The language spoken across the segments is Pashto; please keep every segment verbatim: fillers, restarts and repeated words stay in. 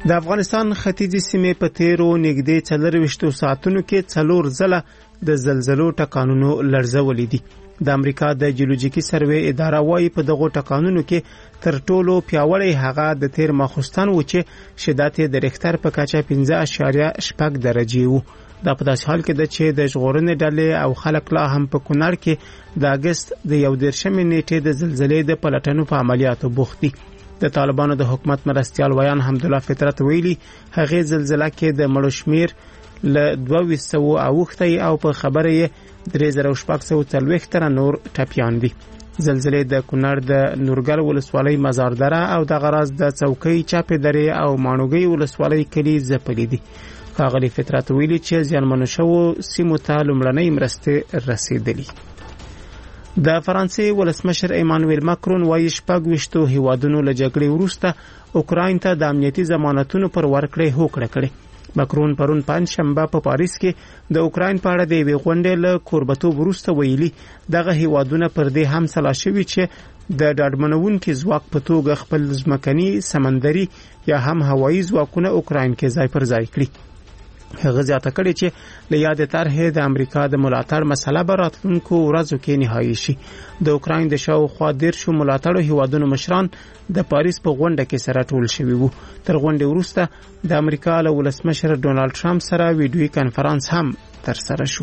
د افغانستان ختیځې سیمې په تیرو نږدې څلرویشتو ساعتونو کې څلور ځله د زلزلو ټکانونو لړزولي دي. د امریکا د جیولوژیکي سروې اداره وايي په دغو ټکانونو کې تر ټولو پیاوړی هغه د تیر ماخوستن و چې شدت د ریختر په کچه پنځه اعشاریه شپږ درجې وو. دا په داسې حال کې ده چې د ژغورنې ډلې او خلک لا هم په کونړ کې د اګست د یو دېرشمې نیټې د زلزلې د پلټنو په عملیاتو بوخت دي. د طالبانو د حکومت مرستیال ویان حمدالله فطرت ویلي هغه زلزلہ کې د مړو شمیر له دوه سوه اوښتي او په خبره یې درې زره شپږ سوه څلوېښت تنه نور ټپیان دي. زلزلې د کونړ د نورګل ولسوالۍ مزاردره او د غراز د څوکۍ چاپې درې او ماڼوګۍ ولسوالۍ کلي ځپلي دي. ښاغلي فطرت ویلي چې زیانمنو شوو سیمو ته لومړنۍ مرستې رسیدلي. د فرانسې ولسمشر ایمانوئل ماکرون وايي شپږ ویشتو هیوادونو له جګړې وروسته اوکراین ته د امنیتي ضمانتونو پر ورکړې هوکړه کړې. ماکرون پرون پنځشنبه په پاریس کې د اوکراین په اړه د یوې غونډې له کوربتوب وروسته ویلي دغه هیوادونه پر دې هم سلا شوي چې د ډاډمنونکي ځواک په توګه خپل ځمکني سمندري یا هم هوایي ځواکونه اوکراین کې ځای پر ځای کړي. هغه زیاته کړې چې له یاد طرحې د امریکا د ملاتړ مسله به راتلونکو ورځو کې نهایي شي. د اوکراین د شاوخوا دیرشو ملاتړو هیوادونو مشران د پاریس په غونډه کې سره ټول شوي وو. تر غونډې وروسته د امریکا له ولسمشر ډونالد ټرمپ سره ویډیوي کانفرنس هم ترسره شو.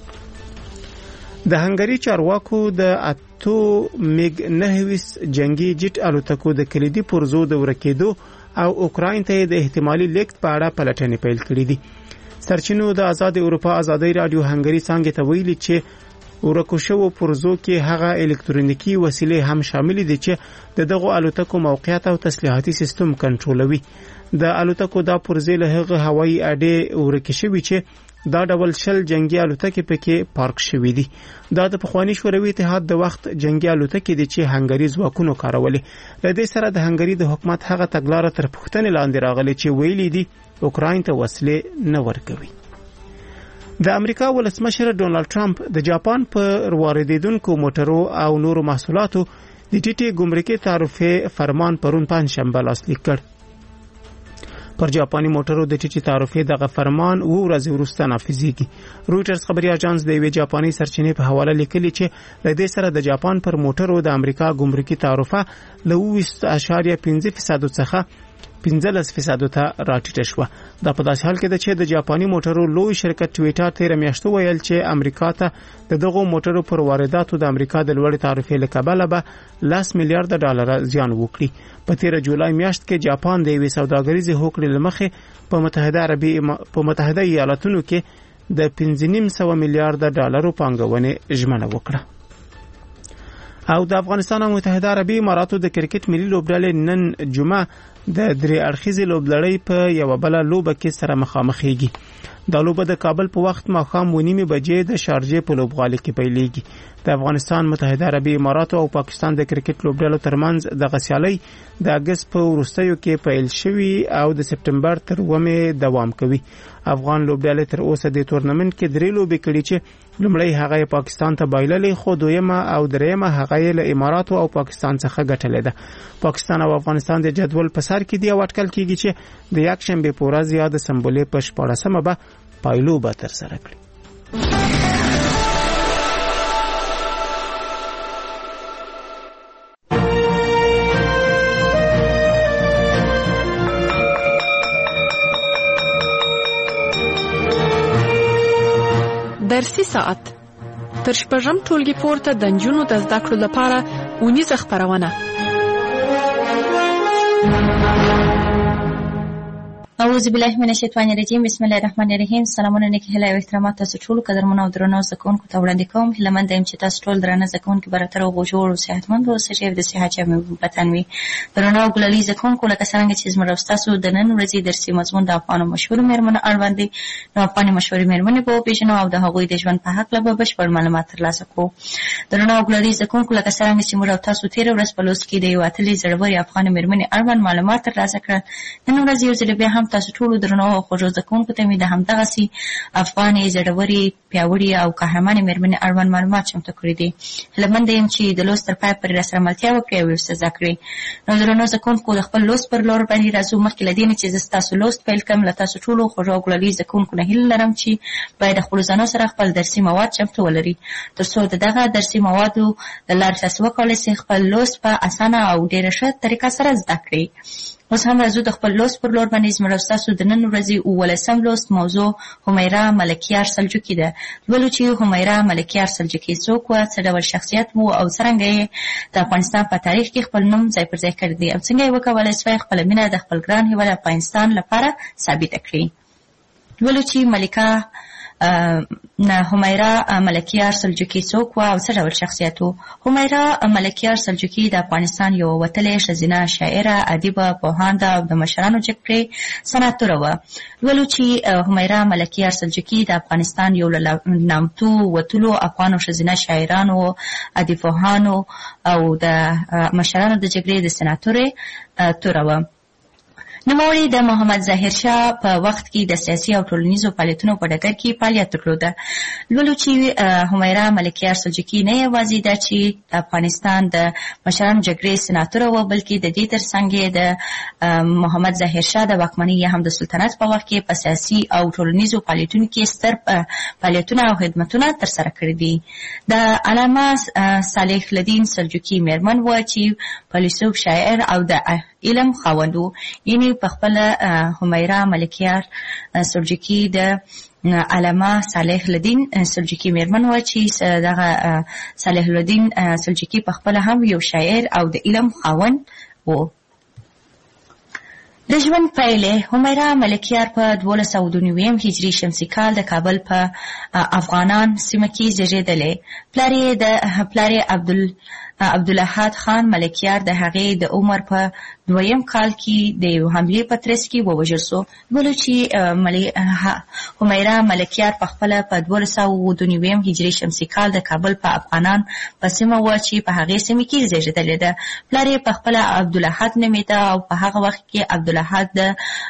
د هنګري چارواکو د اتو میګ نهویس جنگي جټ الوتکو د کلیدي پرزو د ورکېدو او اوکراین ته د احتمالي لیکت په اړه پلټنې پیل کړې دي. سرچینو د آزاد اروپا ازادۍ رادیو هنګري څنګه ته ویلي چې ورکو شوو پرزو کې هغه الکترونیکی وسیلې هم شامل دي چې د دغو الوتکو موقعیت او تسلیحاتي سیستم کنټرولوي. د الوتکو دا پرزې له هغه هوایي اډې ورکې شوي چې دا ډول شل جنگي الوتکې پکې پارک شوي دي. دا د پخوانی شوروي اتحاد د وخت جنگي الوتکې دي چې هنګري ځواکونو کارولې. له دې سره د هنګري د حکومت هغه تګلارې تر پوښتنې لاندې راغلي چې ویلي دي اوکراین ته وسلې نه ورکوي. د امریکا ولسمشر ډونالد ټرمپ د جاپان په واردېدونکو موټرو او نورو محصولاتو د ټیټې ګمرکي تعرفې فرمان پرون پنځشنبه لاسلیک کړ. پر جاپاني موټرو د ټیټې تعرفې دغه فرمان اوه ورځې وروسته نافذېږي. رویټرز خبري اژانس د یوې جاپاني سرچینې په حواله لیکلي چې له دې سره د جاپان پر موټرو د امریکا ګمرکي تعرفه له اوه اعشاریه پنځه فیصد څخه پنځلس فیصد ته راټیټه شوه. دا په داسې حال کې ده چې د جاپاني موټرو لوی شرکت ټویټر تیر میاشت ویل چې امریکا ته د دغو موټرو پر وارداتو د امریکا د لوړې تعرفې له کبله به لس میلیارډ ډالر زیان وکړي. په تیر جولای میاشت کې جاپان د یوې سوداګریزې هوکړې له مخې په متحده عربي په متحده ایالاتونو کې د پنځه نیم سوه میلیارډ ډالرو پانګونې ژمنه وکړه. او د افغانستان او متحده عربي اماراتو د کرکټ ملي لوبډلې نن جمعه د درې اړخیزې لوبلړۍ په یو بل لوبه کې سره مخامخېږي. دا لوبه د کابل په وخت ماښام و نیمې بجې د شارجې په لوبغالي کې پیلېږي. د افغانستان متحده عربي اماراتو او پاکستان د کرکټ لوبډلو ترمنځ د غسیالۍ د اګست په وروستیو کې پیل شوي او د سپټمبر تر اوومې دوام کوي. افغان لوبډلې تر اوسه د تورنمنت کې درې لوبې کړي چې لومړی هغه پاکستان ته بایللې خو دویمه او دریمه هغه له اماراتو او پاکستان څخه ګټلې ده. پاکستان او افغانستان د جدول په سر کې دی او اټکل کېږي چې د یکشنبه په ورځ یا د سمبولې په شپاړسمه به پایلوبه ترسره کړي. درسي ساعت تر شپږم ټولګي پورته د نجونو د زده کړو لپاره اونیزه خپرونه. اعوذ بالله من الشیطان الرجیم. بسم الله الرحمن الرحیم. سلامونه نیکی هیله او احترامات تاسو ټول قدرمنو او درنو زده کوونکو ته وړاندې کوم. هیلهمند یم چې تاسو ټول درنه زده کوونکي برابر او جوړ او صحتمند اوسئ او د صحت جامې وطن وي. درنو او ګلالي زده کوونکو لکه څنګه چې زموږ تاسو د نن ورځې درسي مضمون د افغانو مشهور میرمنو اړوند دي. نو افغاني مشهور میرمنې په پیژنو او د هغوی د ژوند په حق له بشپړ معلومات ترلاسه کوو. درنو او ګلالي زده کوونکو لکه څنګه چې موږ تاسو تیر ورځ په لوست کې د یو اتلې زړورې افغاني میرمنې اړوند معلومات ترلاسه کړل. نن ورځ یو ځل بیا هم تاسو ټولو درنو او خوږو زده کوونکو ته مې د همدغسې افغانې زړورې پیاوړې او قهرمانې مېرمنې اړوند معلومات چمتو کړي دي. هیلهمنده یم چې د لوست تر پایه پورې راسره ملتیا وکړئ او یو څه زده کړئ. نو درنو زده کوونکو د خپل لوست پر لور باندې راځو. مخکې له دې نه چې زه ستاسو لوست پیل کړم، له تاسو ټولو خوږو او ګلالي زده کوونکو نه هیله لرم چې باید د خپلو ځانو سره خپل درسي مواد چمتو ولري، تر څو د دغه درسي موادو له لارې تاسو وکولی شئ خپل لوست په اسانه او ډېره ښه طریقه سره زده کړئ. اوس هم راځو د خپل لوست پر لور باندې. زموږ او ستاسو د نن ورځې اوولسم لوست موضوع همیرا ملکیار سلجوقي ده. لولو چې همیرا ملکیار سلجوقي څوک وه، څه ډول شخصیت و او څرنګه یې د افغانستان په تاریخ کې خپل نوم ځای پر ځای کړی دی او څنګه یې وکولی شوی خپله مینه د خپل ګران هېواد افغانستان لپاره ثابته کړي. لولو چې ملکه همیرا ملکیار سلجوقي څوک وه او څه ډول شخصیت و. همیرا ملکیار سلجوقي د افغانستان یوه وتلې ښځینه شاعره، ادیبه، پوهانده او د مشرانو جګړې سناتوره وه. لولو چې همیرا ملکیار سلجوقي د افغانستان یو له نامتو وتلو افغانو ښځینه شاعرانو، ادیبپوهانو او د مشرانو د جګړې د سناتورې توره وه. نوموړي د محمد ظاهر شاه په وخت کې د سیاسي او ټولنیزو فعالیتونو په ډګر کې فعالیت درلوده. لولو چې همیرا ملکیار سلجوقي نه یوازې ده چې د افغانستان د مشرانو جګړې سناتوره وه، بلکې د دې تر څنګ یې د محمد ظاهر شاه د واکمنۍ یا هم د سلطنت په وخت کې په سیاسي او ټولنیزو فعالیتونو کې ستر فعالیتونه او خدمتونه ترسره کړي دي. د علامه صالح الدین سلجوقي مېرمن وه چې فیلسوف، شاعر او د علم خاوند و. یعنې په خپله همیرا ملکیار سلجوقي د علامه صالح الدین سلجوقي مېرمن وه چې دغه صالح الدین سلجوقي په خپله هم یو شاعر او د علم خاوند و. د ژوند پایلې: همیرا ملکیار په دولس سوه دوه نوي هجري شمسي کال د کابل په افغانان سیمه کې زیږېدلی. پلار یې د پلار یې عبدال عبدالاحد خان ملکیار د هغې د عمر په دویم کال کې د یو حملې په ترڅ کې ووژل سو. بلو چې همیرا ملکیار په خپله په دولس سوه دوه نوي هجري شمسي کال د کابل په افغانان په سیمه وه چې په هغې سیمې کې زیږېدلې ده. پلار یې په خپله عبدالاحد نومېده او په هغه وخت کې عبدالاحد د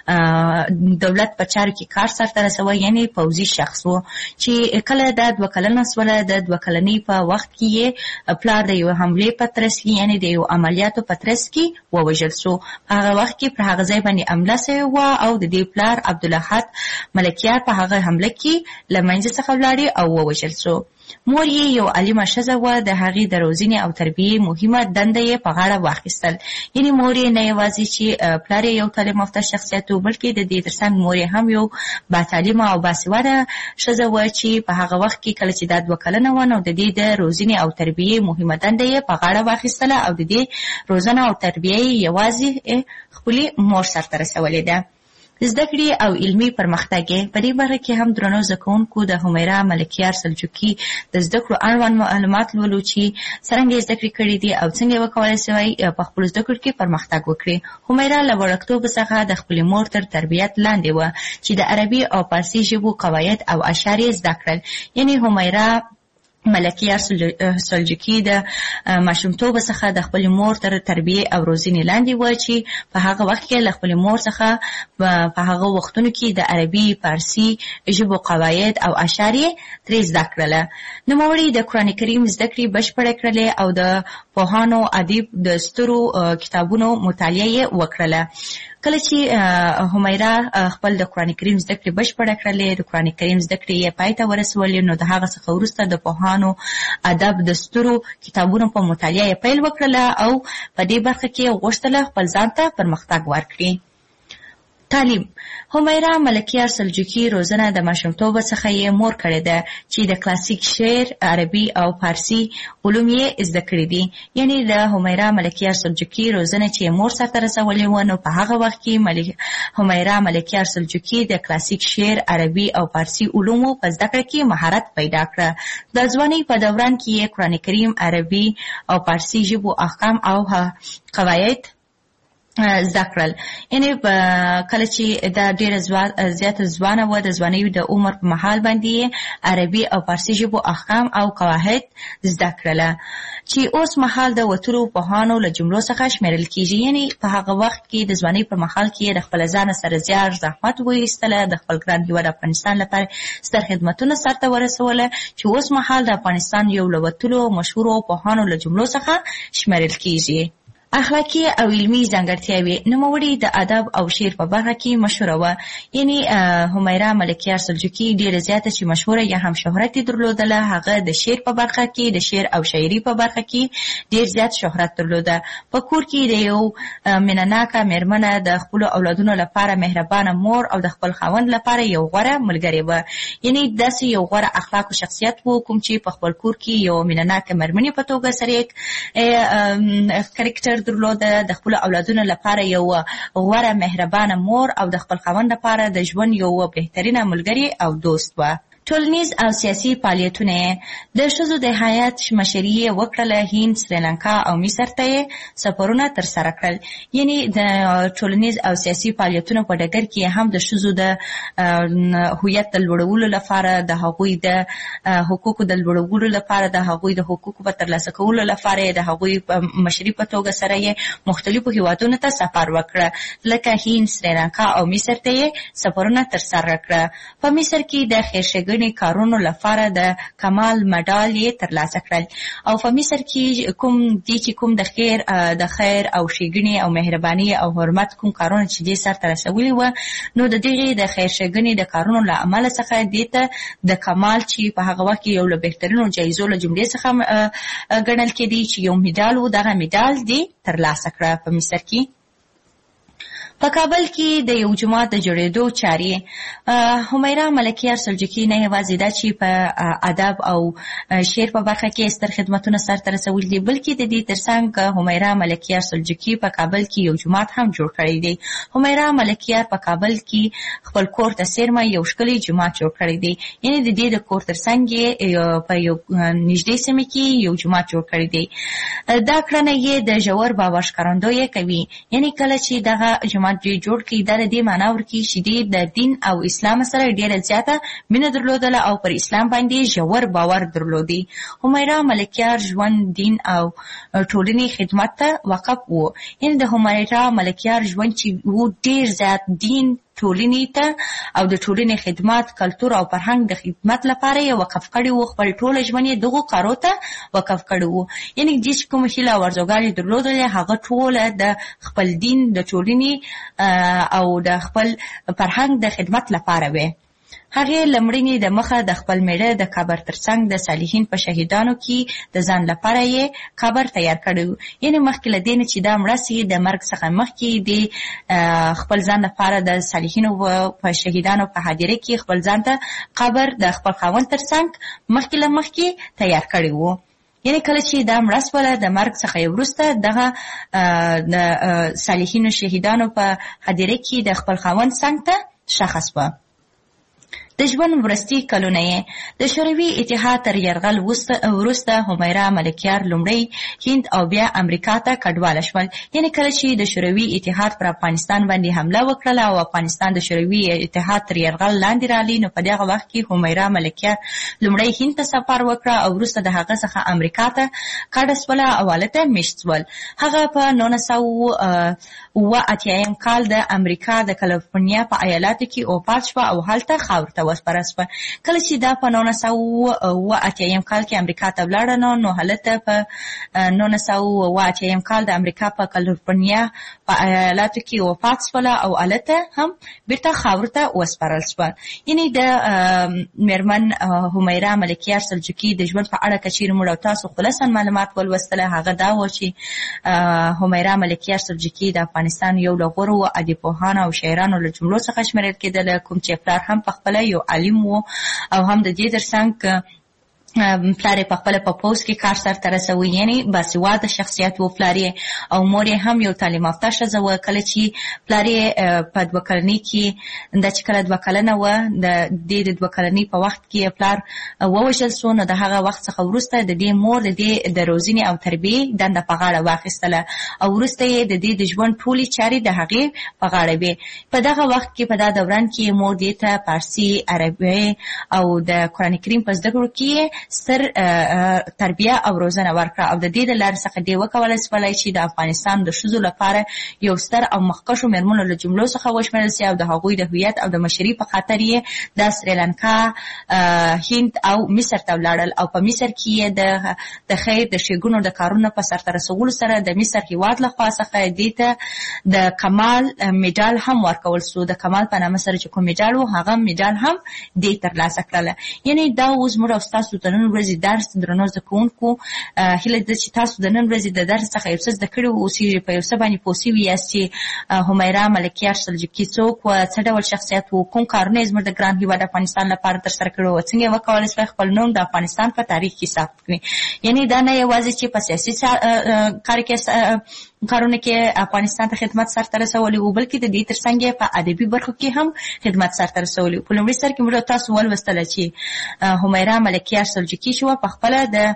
دولت په چارو کې کار سرته رسوه، یعنې پوځي شخص و چې کله دا دوه کلنه سوله. د دوه کلنۍ په وخت کې یې پلار د یو حملې په ترڅ کې، یعنې د یو عملیاتو په ترڅ کې ووژل سو. په هغه وخت کې پر هغه ځای باندې حمله سوې وه او د دې پلار عبدالاحد ملکیار په هغه حمله کې له منځه څخه ولاړې او ووژل سو. مور یې یو عالمه ښځه وه، د هغې د روزنې او تربیې مهمه دنده یې په غاړه واخیستل. یعنې مور یې نه یوازې چې پلار یې یو تعلیم یافته شخصیت و، بلکې د دې تر څنګ مور یې هم یو باتعلیمه او باسواده ښځه وه چې په هغه وخت کې کله چې دا دوه کلنه وه، نو د دې د روزنې او تربیې مهمه دنده یې په غاړه واخیستله او د دې روزنه او تربیه یې یوازې خپلې مور سرته رسولې ده. زده کړې او علمي پرمختګ په دې برخه کې هم درنو زده کوونکو د همیرا ملکیار سلجوقي د زده کړو اړوند معلومات لولو چې څرنګه یې زده کړې کړي دي او څنګه یې وکولی شوی په خپلو زده کړو کې پرمختګ وکړي. همیرا له وړکتوب څخه د خپلې مور تر تربیت لاندې وه چې د عربي او فارسي ژبو قواعد او اشعار یې زده کړل. یعنې همیرا ملکیار سلجوقي د ماشومتوبه څخه د خپلې مور تر تربیې او روزنې لاندې وه چې په هغه وخت کې له خپلې مور څخه په هغه وختونو کې د عربي، فارسي ژبو قواعد او اشعار یې ترې زده کړله. نوموړي د قرآن کریم زده کړې بشپړې کړلې او د پوهانو، ادیب د سترو کتابونو مطالعه یې وکړله. کله چې همیرا خپل د قرآن کریم زده کړې بشپړه کړلې، د قرآن کریم زده کړې یې پای ته ورسولې، نو د هغه څخه وروسته د پوهانو، ادب د سترو کتابونو په مطالعه یې پیل وکړله او په دې برخه کې غوښتله خپل ځان ته پرمختګ ورکړي. تعلیم: همیرا ملکیار سلجوقي روزنه د ماشومتوبه څخه یې مور کړې ده چې د کلاسیک شعر، عربي او فارسي علوم یې زده کړي دي. یعنې د همیرا ملکیار سلجوقي روزنه چې مور سرته رسولې وه، نو په هغه وخت کې همیرا ملکیار سلجوقي د کلاسیک شعر، عربي او فارسي علومو په زده کړه کې مهارت پیدا کړه. د ځوانۍ په دوران کې یې قرآن کریم، عربي او فارسي ژبو احکام او قواعد زده کړل. یعنی کله چې دا ډېره زیاته ځوانه وه، د ځوانۍ د عمر په مهال باندې عربي او فارسي ژبو احکام او قواعد زده کړله چې اوس مهال د وتلو پوهانو له جملو څخه شمیرل کیږي. یعنی په هغه وخت کې د ځوانۍ په مهال کې د خپل ځان سره زیار زحمت وایستله، د خپل ګران هیواد افغانستان لپاره ستر خدمتونه سرته ورسوله چې اوس مهال د افغانستان یو له وتلو مشهورو پوهانو له جملو څخه شمیرل کیږي. اخلاقی او علمی ځانګړتیاوې. نوموړې د ادب او شعر په برخه کې مشهوره وه. یعنی همیرا ملکیار سلجوقي ډېره زیاته چې مشهوره یا هم شهرت یې درلودله، هغه د شعر په برخه کې، د شعر او شاعري په برخه کې ډېر زیات شهرت درلوده. په کور کې د یو مینه‌ناکه مېرمنه، د خپلو اولادونو لپاره مهربانه مور او د خپل خاوند لپاره یو غوره ملګری وه. یعنی داسې یو غوره اخلاق او شخصیت و کوم چې په خپل کور کې یو مینه‌ناکه مېرمنې په توګه سره کرکټر درلوده، د خپل اولادونو لپاره یو غوره مهربانه مور او د خپل خاوند لپاره د ژوند یو بهترینه ملګری او دوست و. ټولنیز او سیاسي فعالیتونه. د ښځو د هیات مشري یې وکړله. هند، سریلانکا او مصر ته یې سفرونه ترسره کړل. یعنی د ټولنیز او سیاسي فعالیتونو په ډګر کې هم د ښځو د هویت د لوړولو لپاره، د هغوی د حقوقو د لوړولو لپاره، د هغوی د حقوقو په ترلاسه کولو لپاره، د هغوی په مشري په توګه سره یې مختلفو هیوادونو ته سفر وکړه، لکه هند، سریلانکا او مصر ته یې سفرونه ترسره کړه. په مصر کې د خیرښېګڼې کارونو لپاره د کمال مډال یې ترلاسه کړل. او په مصر کې کوم دي چې کوم د خیر د خیر او ښېګڼې او مهرباني او حرمت کوم کارونه چې دې سرته رسولي وه، نو د دغې د خیر ښېګڼې د کارونو له امله څخه دې ته د کمال چې په هغه وخت کې یو له بهترینو جایزو له جملې څخه ګڼل کېدی چې یو میډال و، دغه میډال دې ترلاسه کړه په مصر کې. په کابل کې د یو جومات د جوړېدو چارې. همیرا ملکیار سلجوقي نه یوازې دا چې په ادب او شعر په برخه کې ستر خدمتونه سرته رسولي دي، بلکې د دې ترڅنګ همیرا ملکیار سلجوقي په کابل کې یو جومات هم جوړ کړی دی. همیرا ملکیار په کابل کې خپل کور ته څیرمه یو ښکلی جومات جوړ کړی دی. یعنې د دې د کور ترڅنګ یې په یو نږدې سیمه کې یو جومات جوړ کړی دی. دا کړنه یې د ژور باور ښکارندویي کوي. یعنې کله چې دغه جومات جوړ کړي، دا د دې معنا ورکوي چې دې د دین او اسلام سره ډېره زیاته مینه درلودله او پر اسلام باندې ژور باور درلودي. همیرا ملکیار ژوند، دین او ټولنې خدمت ته وقف و. یعنې د همیرا ملکیار ژوند چې و ډېر زیات دین، ټولنې ته او د ټولنې خدمات، کلتور او فرهنګ د خدمت لپاره یې وقف کړی و. خپل ټوله ژوند یې دغو کارو ته وقف کړی و. یعنې دې چې کومه هیله او ارزوګانې درلودلې، هغه ټوله د خپل دین، د ټولنې او د خپل فرهنګ د خدمت لپاره وې. هغې لمړنې د مخه د خپل میړه د قبر ترڅنګ د صالحین په شهیدانو کې د ځان لپاره یې قبر تیار کړی و. یعنې مخکې له دې نه چې دا مړه سي، د مرګ څخه مخکې د خپل ځان لپاره د صالحینو په شهیدانو په حاضرۍ کې خپل ځان ته قبر د خپل خاوند ترڅنګ مخکې له مخکې تیار کړی و. یعنې کله چې دا مړه سوله، د مرګ څخه وروسته دغه د صالحینو شهیدانو په حاضرۍ کې د خپل خاوند څنګ ته ښخه سوه. د ژوند وروستي کلونه یې د شوروي اتحاد تر یرغل وروسته همیرا ملکیار لومړی هند او بیا امریکا ته کډواله شول. یعنې کله چې د شوروي اتحاد پر افغانستان باندې حمله وکړله او افغانستان د شوروي اتحاد تر یرغل لاندې راغلی، نو په دغه وخت کې همیرا ملکیار لومړی هند ته سفر وکړه او وروسته د هغه څخه امریکا ته کډه سوله او هلته میشت سول. هغه په نولس سوه اوه اتیایم کال د امریکا د کالیفورنیا په ایالاتو کې وفات شوه او هلته خاورو ته وسپاره سوه. کله چې دا په نولس سوه اوه اتیایم کال کې امریکا ته ولاړه، نو نو هلته په نولس سوه اوه اتیایم کال د امریکا په کالیفورنیا په ایالاتو کې وفات سوله او هلته هم بیرته خاورو ته وسپارل سوه. یعنې د میرمن همیرا ملکیار سلجوقي د ژوند په اړه که چیرې موږ او تاسو خلاصا معلومات ولوستله، هغه دا و چې همیرا ملکیار سلجوقي د افغانستان یو له غورو ادیبپوهانو او شاعرانو له جملو څخه شمیرل کېدله، کوم چې پلار هم په خپله یو عالم و او هم د دې ترڅنګ پلار په خپل په پوس کې کار سرته رسوي، یعنی باسواده شخصیت و پلار او مور هم یو تعلیم یافته ښځه و. کله چې پلار په دوه کلنۍ کې د چې کله دوه کلنه و د دې د دوه کلنۍ په وخت کې پلار ووژل سو، نو د هغه وخت څخه وروسته د دې مور د دې د روزنې او تربیې دنده په غاړه واخیستله او وروسته یې د دې د ژوند ټولې چارې د هغې په غاړه وې. په دغه وخت کې په دا دوران کې مور دې ته فارسي، عربي او د قرآن کریم په زده کړو کې ستر تربیه او روزنه ورکړه او د دې د لارې څخه دې وکولای شولی چې د افغانستان د ښځو لپاره یو ستر او مخکښو مېرمنو له جملو څخه وشمېرل سي او د هغوی د هویت او د مشري په خاطر یې د سریلانکا، هند او مصر ته ولاړل او په مصر کې یې د د خیر د ښېګڼو د کارونو په سرته رسولو سره د مصر هېواد له خوا څخه دې ته د کمال میډال هم ورکول سو. د کمال په نامه سره چې کوم میډال و هغه میډال هم دې ترلاسه کړله. یعنې دا اوس موږ او ستاسو د نن ورځې درس درنو زده کوونکو هیله ده چې تاسو د نن ورځې د درس څخه یو څه زده کړي اوسئ، په یو څه باندې پوه سوي یاست چې همیرا ملکیار سلجوقي څوک و، څه ډول شخصیت و، کوم کارونه یې زموږ د ګران هېواد افغانستان لپاره ترسره کړي و، څنګه یې وکولی شوی خپل نوم د افغانستان په تاریخ کې ثبت کړي. یعنې دا نه یوازې چې په سیاسي کار کې کارونه کې افغانستان ته خدمت سرته رسولی و، بلکې د دې ترڅنګ یې په ادبي برخو کې هم خدمت سرته رسولی و. په لومړي سر کې موږ تاسو ولوستله چې همیرا ملکیار سلجوقي چې وه په خپله د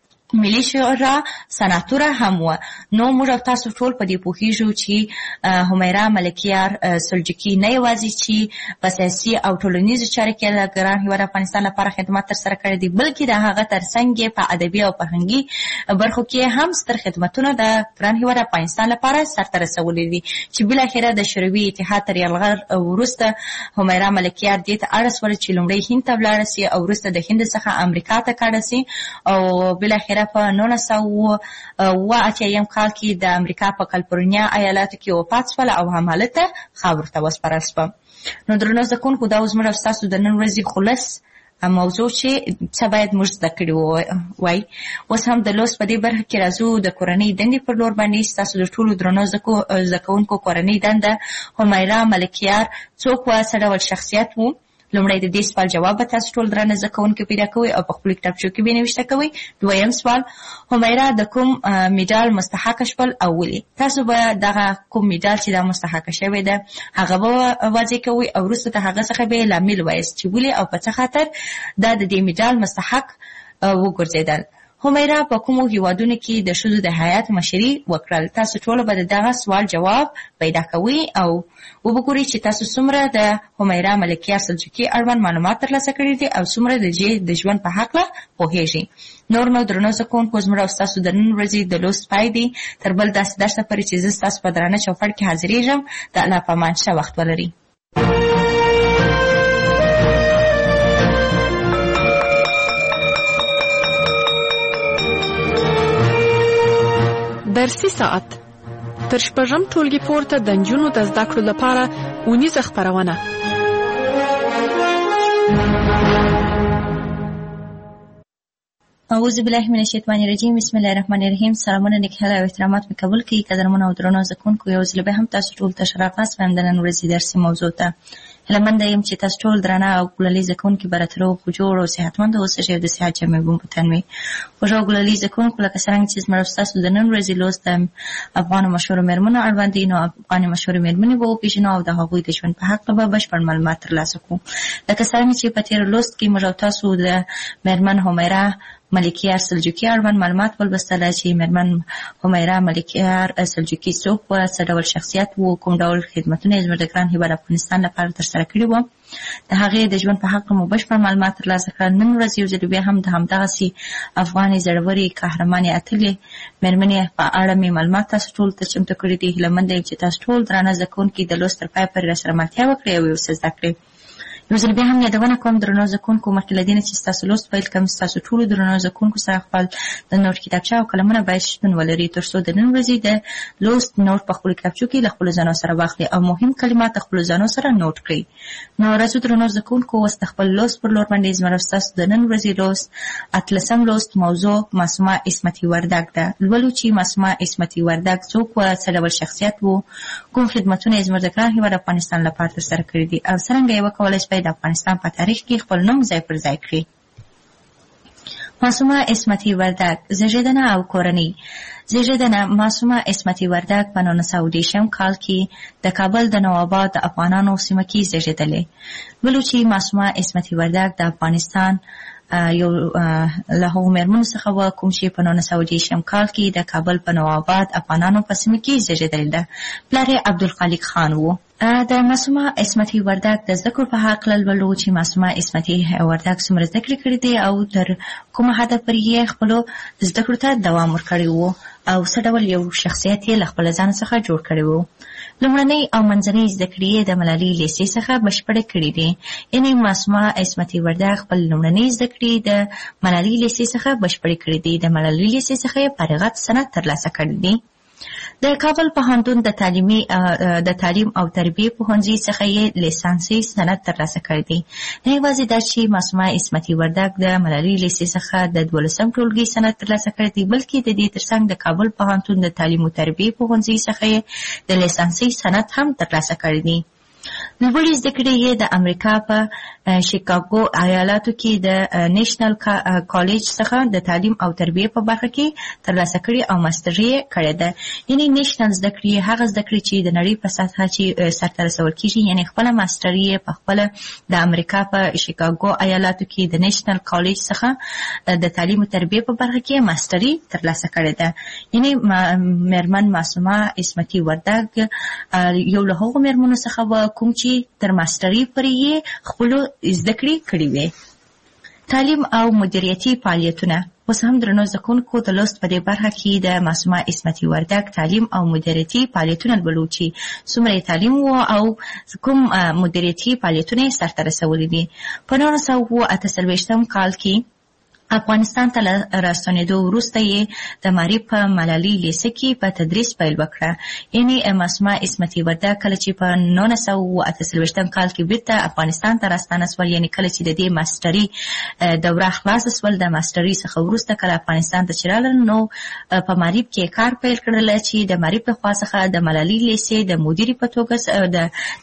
ملي شورا سناتوره هم و. نو موږ تاسو ټول په دې پوهیږو چې همیرا ملکیار سلجوقي نه یوازې چې په سیاسي او ټولنیزو چارو کې د ګران هېواد افغانستان لپاره خدمت ترسره کړی دی، بلکې د هغه ترڅنګ یې په ادبي او فرهنګي برخو کې هم ستر خدمتونه د ګران هېواد افغانستان لپاره سرته رسولي دي چې بالاخره د شوروي اتحاد تر یرغل وروسته همیرا ملکیار دې ته اړ سوله چې لومړی هند ته ولاړه سي او وروسته د هند څخه امریکا ته کډه سي او بالاخره په نولس سوه اوه اتیایم کال کې د امریکا په کالیفورنیا ایالاتو کې وفات شوله او همالته خاورو ته وسپارل شوه. نو درنو زده کوونکو دا اوس موږ او ستاسو د نن ورځې خلص موضوع چې څه باید موږ زده کړي وای. اوس هم د لوست په دې برخه کې راځو د کورنۍ دندې پر لور باندې. ستاسو د ټولو درنو زده کوونکو کورنۍ دنده همیرا ملکیار څوک وه، څه ډول شخصیت و؟ لومړی د دې سوال جواب به تاسو ټول درنه زده کوونکي پیدا کوئ او په خپلو کتابچو کې به یې نوشته کوئ. دویم سوال، همیرا د کوم میډال مستحقه شول او ولې؟ تاسو به دغه کوم میډال چې دا مستحقه شوی ده هغه به واضح کوئ او وروسته د هغه څخه به یې لامل وایاست چې ولې او په څه خاطر دا د دې میډال مستحق وګرځېدل. همیرا په کومو هیوادونو کې د ښځو د هیات مشري وکړل؟ تاسو ټول به د دغه سوال جواب پیدا کوئ او وګورئ چې تاسو څومره د همیرا ملکیار سلجوقي اړوند معلومات ترلاسه کړي دي او څومره د دې د ژوند په هکله پوهیږئ. نور نو درنو زده کوونکو زموږ او ستاسو د نن ورځې د لوست پای دی. تر بل داسې درسه پورې چې زه ستاسو په درانه چوپړ کې حاضرېږم. د الله په امان ښه وخت ولرئ. درسي ساعت تر شپږم ټولګي پورته د نجونو د زده کړو لپاره اونیزه خپرونه. اعوذ بالله من الشیطان الرجیم. بسم الله الرحمن الرحیم. سلامونه نیکهیله او احترامات مې قبول کړئ. قدرمنو او درنو زده کوونکو، یو ځل بیا هم تاسو ټول ته ښه راغلاست وایم د نن ورځې درسي موضوع ته. هیله منده یم چې تاسو ټول درانه او ګلالي زده کوونکي به راته روغ جوړ او صحتمند اوسئ او د صحت جامې به مو په تن وي. خوږ او ګلالي زده کوونکو، لکه څرنګه چې زموږ ستاسو د نن ورځې لوست د افغانو مشهورو مېرمنو اړوند دی، نو افغاني مشهورې مېرمنې به وپېژنو او د هغوی د ژوند په هکله به بشپړ معلومات ترلاسه کړو. لکه څرنګه چې په تېر لوست کې موږ او تاسو د مېرمن همیرا ملکیار سلجوقي اړوند معلومات ولوستله چې مېرمن همیرا ملکیار سلجوقي څوک وه، څه ډول شخصیت و، کوم ډول خدمتونه یې زموږ د ګران هېواد افغانستان لپاره ترسره کړي وه. د هغې د ژوند په هکله مو بشپړ معلومات ترلاسه کړل. نن ورځ یو ځل بیا هم د همدغسې افغانې زړورې قهرمانې اتلې مېرمنې په اړه مې معلومات تاسو ټولو ته چمتو کړي دي. هیله منده یم چې تاسو ټول درانه زده کوونکي د لوست تر پایه پورې راسره ملتیا وکړئ او یو څه زده کړئ. یو ځل بیا هم یادونه کوم درنو زده کوونکو، مخکې له دې نه چې ستاسو لوست پیل کړم، ستاسو ټولو درنو زده کوونکو سره خپل د نوټ کتابچه او قلمونه باید شتون ولري تر څو د نن ورځې د لوست نوټ په خپلو کتابچو کې له خپلو ځانو سره واخلئ او مهم کلمات د خپلو ځانو سره نوټ کړئ. نو راځو درنو زده کوونکو، اوس د خپل لوست پر لور باندې زموږ ستاسو د نن ورځې لوست اتلسم لوست موضوع معصومه عصمتي وردګ ده. لولو چې معصومه عصمتي وردګ څوک وه، څه ډول شخصیت و، کوم خدمتونه یې زموږ د ګران هېواد افغانستان لپاره ترسره کړي دي او څرنګه یې وکولی شوی د افغانستان په تاریخ کې خپل نوم ځای پر ځای کړي. معصومه عصمتي وردک زیږیدنه او کورنۍ. زیږیدنه معصومه عصمتي وردک په نولس سوه دېرشم کال کې د کابل د نوآباد د افغانانو سیمه کې زیږېدلې. بلو چې معصومه عصمتي وردک د افغانستان یو له هغو مېرمنو څخه وه کوم چې په نولس سوه دېرشم کال کې د کابل په نوآباد افغانانو په سیمه کې زیږېدلې ده. پلار یې عبدالخالق خان و. د معصومه عصمتي وردک د زده کړو په هکله لولو چې معصومه عصمتي وردک څومره زده کړې کړې دي او تر کومه حده پورې یې خپلو زده کړو ته دوام ورکړی و او څه ډول یو شخصیت یې له خپل ځان څخه جوړ کړی و. لومړنۍ او منځنۍ زده کړې یې د ملالۍ لیسې څخه بشپړې کړې دي. یعنې معصومه عصمتي وردک خپل لومړنۍ زده کړې د ملالۍ لیسې څخه بشپړې کړې دي. د ملالۍ لیسې څخه یې فارغت سند ترلاسه کړی دی. د کابل پوهنتون د تعلیمي د تعلیم او تربیې پوهنځي څخه یې لیسانسي سند ترلاسه کړی دی. نه یوازې دا چې معصومه عصمتي وردک د ملالۍ لیسې څخه د دولسم ټولګي سند ترلاسه کړی دی، بلکې د دې ترڅنګ د کابل پوهنتون د تعلیم او تربیې پوهنځي څخه یې د لیسانسي سند هم ترلاسه کړی دی. لوړې زده کړې یې د امریکا په شیکاګو ایالاتو کې د نیشنل کالج څخه د تعلیم او تربیې په برخه کې ترلاسه کړې او ماستري یې کړې ده. یعنې نیشنل زده کړې هغه زده کړې چې د نړۍ په سطحه چې سرته رسول کېږي، یعنې خپله ماستري یې په خپله د امریکا په شیکاګو ایالاتو کې د نیشنل کالج څخه د تعلیم او تربیې په برخه کې ماستري ترلاسه کړې ده. یعنې مېرمن معصومه عصمتي وردک یو له هغو مېرمنو څخه وه کوم چې تر ماستري پورې یې خپلو زده کړې کړې وې. تعلیم او مدیریتي فعالیتونه. اوس هم درنو زده کوونکو د لوست په دې برخه کې د معصومه عصمتي وردک تعلیم او مدیریتي فعالیتونه لولو چې څومره یې تعلیم و او کوم مدیریتي فعالیتونه یې سرته رسولي دي. په نولس سوه اته څلوېښتم کال کې افغانستان ته راستنېدو وروسته یې د معارف په ملالۍ لیسه کې په تدریس پیل وکړه. یعنې معصومه عصمتي وردک کله چې په نولس سوه اته څلوېښتم کال کې بیرته افغانستان ته راستانه سول، یعنې کله چې د دې ماستري دوره خلاصه سول، د ماستري څخه وروسته کله افغانستان ته چې راغلل نو په معارف کې کار پیل کړل چې د معارف له خوا څخه د ملالۍ لیسې د مدیرې په توګه د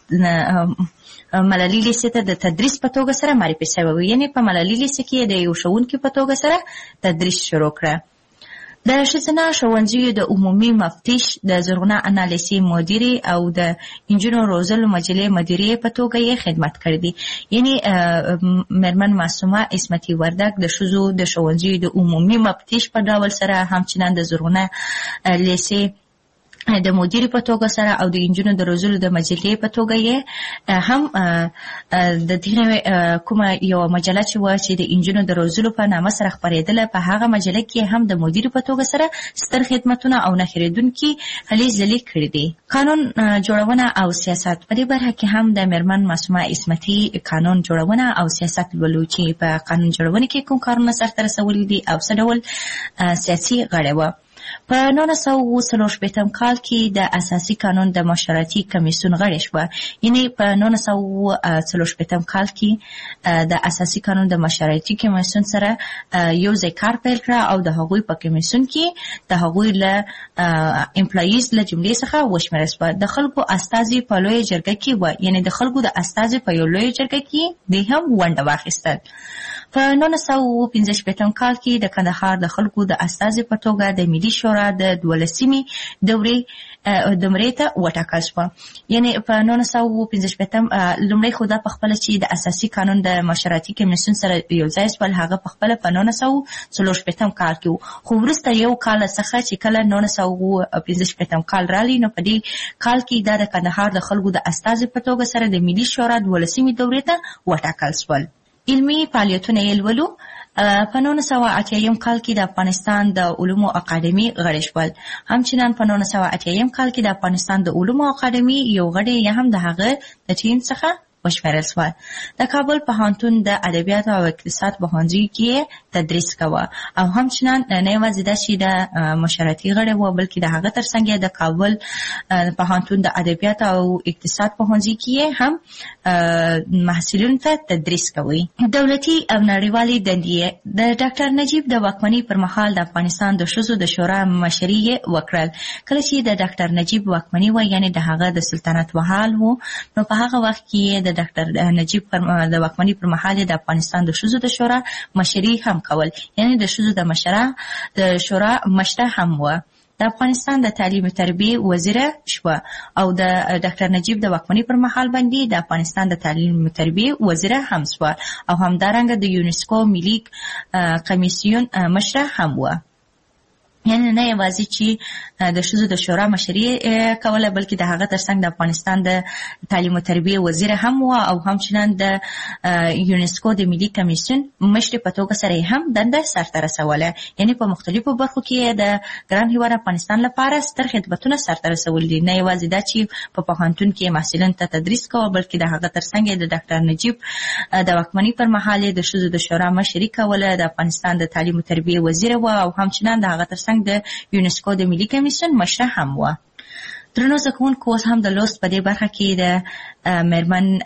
ملالۍ لیسې ته د تدریس په توګه سره معرفي شوی و. یعنې په ملالۍ لیسې کې د یو ښوونکي په توګه سره تدریس شروع کړه. د ښځینه ښوونځیو د عمومي مفتش، د زرغونه انا لیسې مدیرې او د انجونو روزلو مجلې مدیرې په توګه یې خدمت کړی دی. یعنې مېرمن معصومه عصمتي وردک د ښځو د ښوونځیو د عمومي مفتش په ډول سره همچنان د زرغونه لیسې د مدیرې په توګه سره او د انجونو د روزلو د مجلې په توګه یې هم د دې کومه یو مجله چې وه چې د انجونو د روزلو په نامه سره خپرېدله، په هغه مجله کې هم د مدیرې په توګه سره ستر خدمتونه او نه هېرېدونکي هلې ځلې کړي دي. قانون جوړونه او سیاست. په دې برخه کې هم د مېرمن معصومه عصمتي قانون جوړونه او سیاست لولو چې په قانون جوړونه کې کوم کارونه سرته رسولي دي او څه ډول سیاسي غړې وه. په نولس سوه څلور شپېتم کال کې د اساسي قانون د مشورتي کمیسیون غړې شوه. یعنې په نولس سوه څلور شپېتم کال کې د اساسي قانون د مشورتي کمیسیون سره یو ځای کار پیل کړه او د هغوی په کمیسیون کې د هغوی له امپلایز له جملې څخه وشمېرل شوه. د خلکو استازي په لویه جرګه کې وه، یعنې د خلکو د استازي په یو لویه جرګه کې دوی هم ونډه واخیستل. په نولس سوه پنځه شپېتم کال کې د کندهار د خلکو د استازي په توګه د ملي شورا د دولسمې دورې دمرې ته وټاکل شوه. یعنې په نولس سوه پنځه شپېتم لومړی خو دا په خپله چې د اساسي قانون د مشورتي کمیسیون سره یو ځای شول، هغه په خپله په نولس سوه څلور شپېتم کال کې و. خو وروسته یو کال څخه چې کله نولس سوه پنځه شپېتم کال راغلی نو په دې کال کې دا د کندهار د خلکو د استازي په توګه سره د ملي شورا دولسمې دورې ته وټاکل شول. علمي فعالیتونه یې لولو. په نولس سوه اتیایم کال کې د افغانستان د علومو اکاډمي غړي شول. همچنان په نولس سوه اتیایم کال کې د افغانستان د علومو اکاډمي یو غړی یا هم د هغه د ټیم څخه وشمېرل شول. د کابل پوهنتون د ادبیاتو او اقتصاد پوهنځي کې تدریس کوه او همچنان نه یوازې دا چې د مشورتي غړی و، بلکې د هغه ترڅنګ د کابل پوهنتون د ادبیاتو او اقتصاد پوهنځي کې هم محصلینو ته تدریس کوي. دولتي او نړیوالې دندې. د ډاکټر نجیب د واکمنۍ پر مهال د افغانستان د ښځو د شورا مشري یې وکړل. کله چې د ډاکټر نجیب واکمني وه، یعنې د هغه د سلطنت مهال و، نو په هغه وخت کې د ډاکټر نجیب د واکمنۍ پر مهال د افغانستان د ښځو د شورا مشري هم هم کول، یعنی د ښځو د مشره د شورا مشره هم و. د افغانستان د تعلیم او تربیه وزیره شوه او د ډاکټر نجیب د واکمنۍ پر مهال باندې د افغانستان د تعلیم او تربیه وزیره هم شوه او همدارنګه د یونسکو ملي کمیسیون مشره هم و. یعنی نه یوازې چې د ښځو د شورا مشري کوله بلکې د هغه ترڅنګ د افغانستان د تعلیم او تربیه وزیر هم و او همچنان د یونسکو د ملي کمیسیون مشر په توګه سره هم دنده سرته رسوله. یعنی په مختلفو برخو کې د ګران هیواد افغانستان لپاره ستر خدمتونه سرته رسول دي. نه یوازې دا چې په پوهنتون کې محصلین ته تدریس کوي بلکې د هغه ترڅنګ د ډاکټر نجیب د واکمنۍ پر مهال د ښځو د شورا مشري کوله، د افغانستان د تعلیم او تربیه وزیر و او همچنان د هغه ترڅنګ د یونسکو د ملي کمیسیون مشره هم و. درنو زده کوونکو، اوس هم د لوست په دې برخه کې د میرمن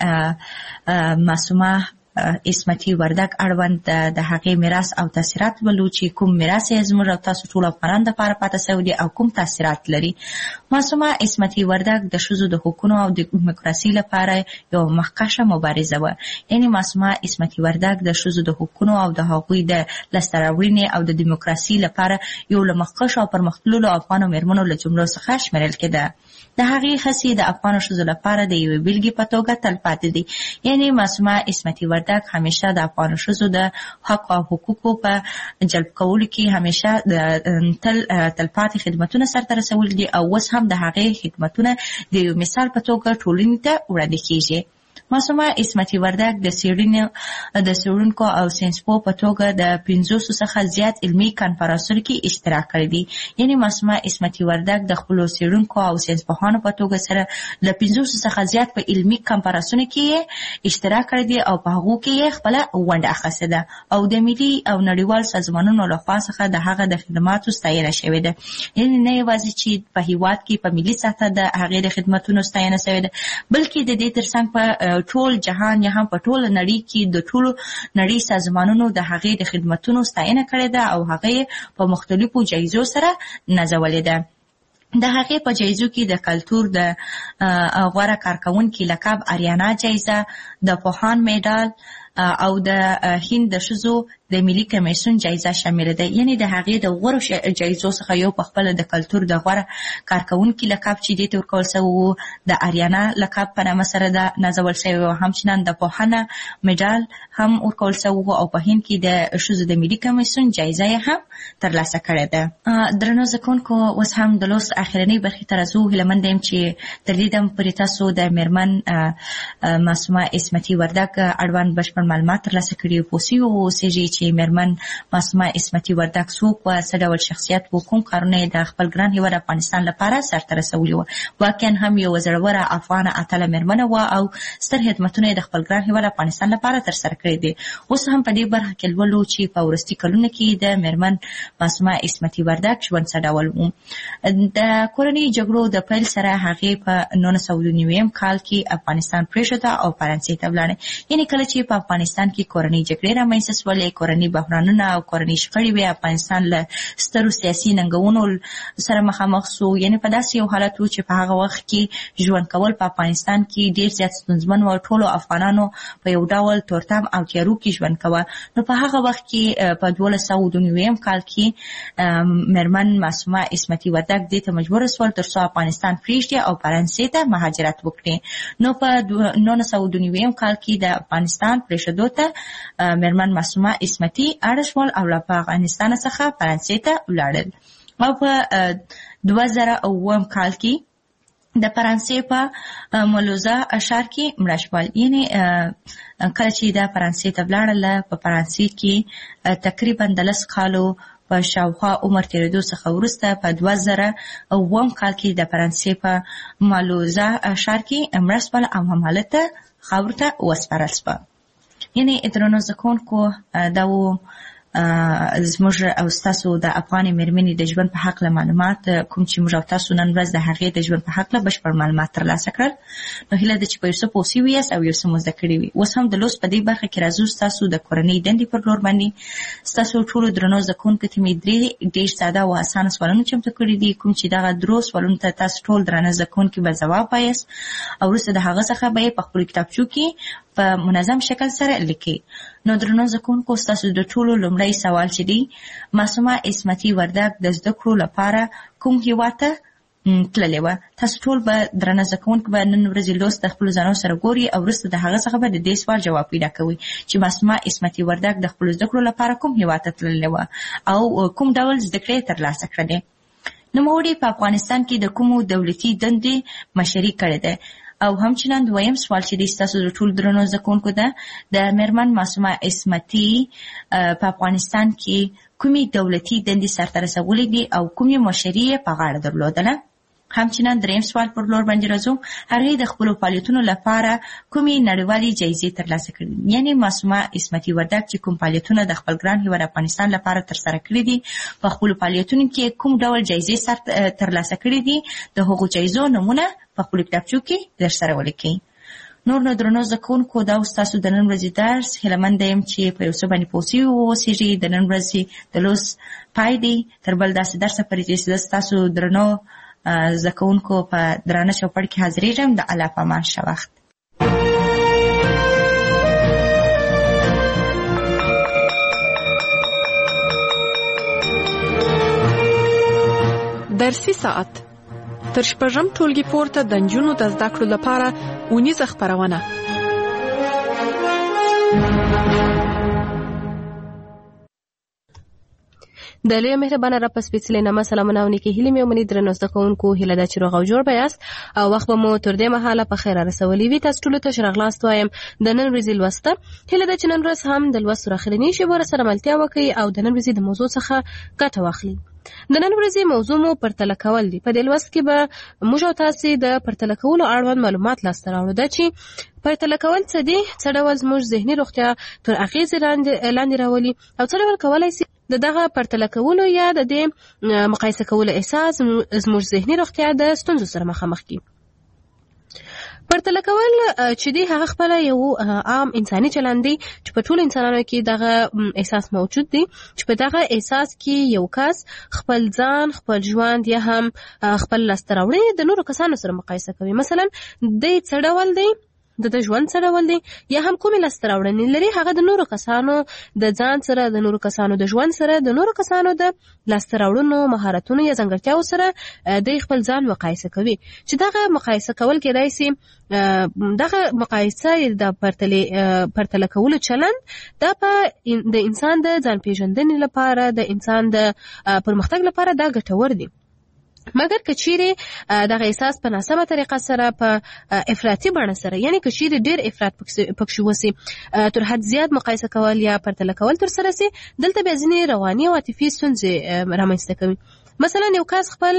معصومه عصمتي وردګ اړوند د هغې میراث او تاثیرات ولو چې کوم میراث یې زموږ او تاسو ټول افغانانو دپاره پاته سوی دی او کوم تاثیرات لري. معصومه عصمتي وردګ د ښځو د حقونو او د دیموکراسۍ لپاره یو مخکښه مبارزه وه. یعنی معصومه عصمتي وردګ د ښځو د حقونو او د هغوی د لاسته راوړنې او د دیموکراسۍ لپاره یو له مخکښو او پرمختللو افغانو میرمنو له جملو څخه شمیرل کېده. د هغې هڅې د افغانو ښځو لپاره د یوې بېلګې په توګه تلپاتې دي. یعنی معصومه عصمتي وردګ همیشه د افغانو ښځو د حق او حقوقو په جلب کولو کې همیشه تل تلپاتې خدمتونه سرته رسولي دي او اوس هم د هغې خدمتونه د یو مثال په توګه ټولنې ته وړاندې کېږي. معصومه عصمتي وردګ د څېړنې د څېړونکو او ساینسپوه په توګه د پنځوسو څخه زیات علمي کنفرانسونو کې اشتراک کړی دی. یعنی معصومه عصمتي وردګ د خپلو څېړونکو او ساینسپوهانو په توګه سره له پنځوسو څخه زیات په علمي کنفرانسونو کې اشتراک کړی دی او په هغو کې یې خپله ونډه اخیستې ده او د ملي او نړیوال سازمانونو لخوا څخه د هغه د خدماتو ستاینه شوې ده. یعنی نه یوازې چې په هېواد کې په ملي سطحه د هغې د خدمتونو ستاینه شوې ده بلکې د دې ترڅنګ په ټول جهان یا هم په ټوله نړۍ کې د ټولو نړۍ سازمانونو د هغې د خدمتونو ستاینه کړې ده او هغه په مختلفو جایزو سره نازولې ده. د هغې په جایزو کې د کلتور د غوره کارکوونکي لقب اریانا جایزه، د پوهان میډال او د هند د ښځو د ملي کمیسیون جایزه شامل ده. یعنی د هغې د غوره جایزو څخه یو په خپله د کلتور د غوره کارکوونکي لقب چې دې ته ورکول شوی و د اریانا لقب په نامه سره ده نازول شوی و. همچنان د پوهنه میډال هم ورکول شوی و او په هند کې د ښځو د ملي کمیسیون جایزه یې هم ترلاسه کړې ده. درنو زده کوونکو، اوس هم د لوست اخرنۍ برخې ته راځو. هیله یم چې تر دې دم پورې تاسو د میرمن معصومه عصمتي وردګ اړوند بشپړ معلومات ترلاسه کړي او پوه سوي واوسېږئ چې میرمن معصومه عصمتي وردګ څوک وه، څه ډول شخصیت و، کوم کارونه یې د خپل ګران هېواد افغانستان لپاره سرته رسولي وه. واقعا هم یوه زړوره افغانه اتله میرمنه وه او ستر خدمتونه یې د خپل ګران هېواد افغانستان لپاره ترسره کړي دي. اوس هم په دې برخه کې لولو چې په وروستي کلونو کې د میرمن معصومه عصمتي وردګ ژوند څه ډول و. د کورنۍ جګړو د پیل سره هغې په نولس سوه نوي کال کې افغانستان پرېښوده او فرانسې ته ولاړه. یعنې کله چې په افغانستان کې کورنۍ جګړې رامنځته شولې، کورنۍ بحرانونه او کورنۍ شخړې وې، افغانستان له سترو سیاسي ننګونو سره مخامخ سو. یعنې په داسې یو حالت و چې په هغه وخت کې ژوند کول په افغانستان کې ډېر زیات ستونزمن و. ټولو افغانانو په یو ډول تورتم او تیارو کې ژوند کوه. نو په هغه وخت کې په دولس سوه نوي کال کې میرمن معصومه عصمتي وردګ دې ته مجبوره شول تر څو افغانستان پرېږدي او فرانسې ته مهاجرت وکړي. نو په نولس سوه نوي کال کې د افغانستان پرېښودو ته میرمن معصومه عصمتي اړ شول او له افغانستان څخه فرانسې ته ولاړل او په دوه زره اووم کال کې د فرانسې په مولوزه ښار کې مړه شول. یعنې کله چې د فرانسې ته ولاړله په فرانسې کې تقریبا د لس کالو په شاوخوا عمر تېرېدو څخه وروسته په دوه زره اووم کال کې د فرانسې په مولوزه ښار کې مړه شول او همالته خاورو ته وسپارل شوه. یعنې درنو زده کوونکو، دا و زموږ او ستاسو د افغانې میرمنې د ژوند په هکله معلومات، کوم چې موږ او تاسو نن ورځ د هغې د ژوند په هکله بشپړ معلومات ترلاسه کړل. نو هیله ده چې په یو څه پوه سوي یاست او یو څه مو زده کړي وي. اوس هم د لوست په دې برخه کې راځو ستاسو د کورنۍ دندې پر لور باندې. ستاسو ټولو درنو زده کوونکو ته مې درې ډېر ساده او اسانه سوالونه چمتو کړي دي، کوم چې دغه درو سوالونو ته تاسو ټول درانه زده کوونکي به ځواب وایاست او وروسته د هغه څخه به یې په خپلو کتابچو کې په منظم شکل سره لیکي. نو درنو زده کوونکو، ستاسو د ټولو لومړی لومړی سوال چې دی معصومه عصمتي وردګ د زده کړو لپاره کوم هیواد ته تللې وه. تاسو ټول به درنه زده کوونکي به نن ورځې لوست د خپلو ځانو سره ګوري او وروسته د هغه څخه به د دې سوال جواب پیدا کوئ چې معصومه عصمتي وردګ د خپلو زده کړو لپاره کوم هیواد ته تللې وه او کوم ډول زده کړې یې ترلاسه کړلې. نوموړي په افغانستان کې د کومو دولتي دندې مشري کړې ده. او همچنان دویم سوال چې دی ستاسو د ټول درنو زده کوونکو ده د میرمن معصومه عصمتي په افغانستان کې کومې دولتي دندې سرته رسولې دي او کومې مشري یې په غاړه درلودله. همچنان دریم سوال پر لور باندې راځو. هغې د خپلو فعالیتونو لپاره کومې نړیوالې جایزې ترلاسه کړي. یعنې معصومه عصمتي وردګ چې کوم فعالیتونه د خپل ګران هیواد افغانستان لپاره ترسره کړي دي په خپلو فعالیتونو کې کوم ډول جایزې سر ترلاسه کړي دي د هغو جایزو نومونه په خپلو کتابچو کې درسره ولیکئ. نور نو درنو زده کوونکو دا ستاسو د نن ورځې درس. هیله منده یم چې په یو څه باندې پوه سوي واوسېږئ. د نن ورځې د لوست پای دی تر بل داسې درسه پورې چې زه ستاسو درنو زده کوونکو په درانه چوپړ کې حاضرېږم. د الله په امان ښه وخت. درسي ساعت تر شپږم ټولګي پورته د نجونو د زده کړو لپاره اونیزه خپرونه. د لوی مهربانه رب په سپېڅلي نامه سلامونه او نیکې هیلې مې ومني. درنو زده کوونکو هیله ده چې روغ او جوړ به یاست او وخت به مو تر دې مهاله په خیر رسولی وي. تاسو ټولو ته ښه راغلاست وایم. د نن ورځې لوسته هیله ده چې نن ورځ هم د لوست تر اخرنۍ شېبو راسره ملتیا وکړئ او د نن ورځې د موضوع څخه ګټه واخلئ. د نن ورځې موضوع مو پرتله کول دي. په دې لوست کې به موږ او تاسې د پرتله کولو اړوند معلومات لاسته راوړو. دا چې پرتله کول څه دي، څه ډول زموږ ذهني روغتیا تر اغېزې لاندې راولي او څه ډول کولی سي د دغه پرتله کولو یا د دې مقایسه کولو احساس زموږ ذهني روغتیا د ستونزو سره مخامخ کړي. پرتله کول چې دی هغه خپل یو عام انساني چلند دی چې په ټول انسانانو کې دغه احساس موجود دی چې په دغه احساس کې یو کس خپل ځان، خپل ژوند یا هم خپل لاسته راوړنې د نورو کسانو سره مقایسه کوي. مثلا دی څه ډول دی، د د ژوند څه ډول دی یا هم کومې لاسته راوړنې لري، هغه د نورو کسانو د ځان سره، د نورو کسانو د ژوند سره، د نورو کسانو د لاسته راوړنو، مهارتونو یا ځانګړتیاو سره د خپل ځان مقایسه کوي. چې دغه مقایسه کول کېدای سي دغه مقایسه د پرتله پرتله کولو چلند دا په د انسان د ځان پیژندنې لپاره، د انسان د پرمختګ لپاره دا ګټور دي. مګر کچيري دغه احساس په ناسمه طریقه سره په افراطي بڼه سره، یعنی کچيري ډیر افراط پکښ وسی، تر حد زیات مقایسه کول یا پرتله کول تر سره سي، دلته به ځینې رواني او عاطفي ستونزې رامنځته کوي. مثلا یو کس خپل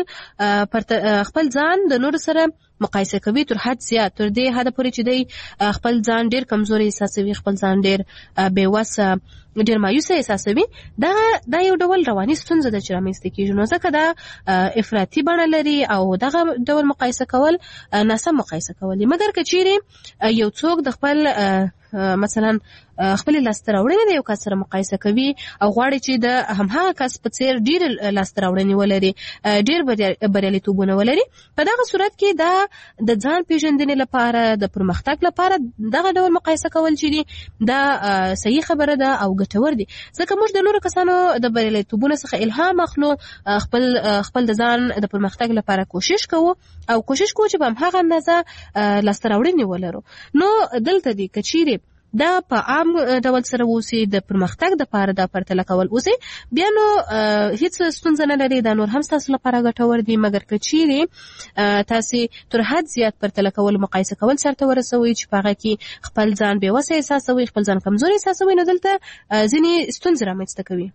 خپل ځان د نور سره مقایسه کوي تر حد زیات، تر دې حد پورې چې دی خپل ځان ډیر کمزوري احساسوي، خپل ځان ډیر بې وسه، ډیر مایوسه احساسوي. دا دا یو ډول رواني ستونزه ده چې رامنځته کېږي. نو ځکه دا افراطي بڼه لري او دغه ډول مقایسه کول ناسم مقایسه کول دي. مګر که چیرې یو څوک د خپل مثلا خپل لاسته راوړنې د یو کس سره مقایسه کوي او غواړي چې د همهغه کس په څیر ډیر لاسته راوړنې ولري، ډیر بریالیتوبونه ولري، په دغه صورت کې دا د ځان پیژندنې لپاره، د پرمختګ لپاره دغه ډول مقایسه کول چې دي دا صحیح خبره ده او ګټور دي. ځکه موږ د نورو کسانو د بریالیتوبونو څخه الهام اخلو، خپل خپل د ځان د پرمختګ لپاره کوشش کوو او کوشش کوو چې په همهغه اندازه لاسته راوړنې ولرو. نو دلته دي که چیرې دا په عام ډول سره اوسي، د پرمختګ د پاره دا پرتله کول اوسي، بیا نو هیڅ ستونزه نه لري، دا نور هم تاسو لپاره ګټور دي. مګر که چیرې تاسو تر حد زیات پرتله کول، مقایسه کول سرته ورسوي چې په هغه کې خپل ځان بې وسه احساسوي، خپل ځان کمزوري احساسوي، نو دلته ځینې ستونزې رامنځته کوي.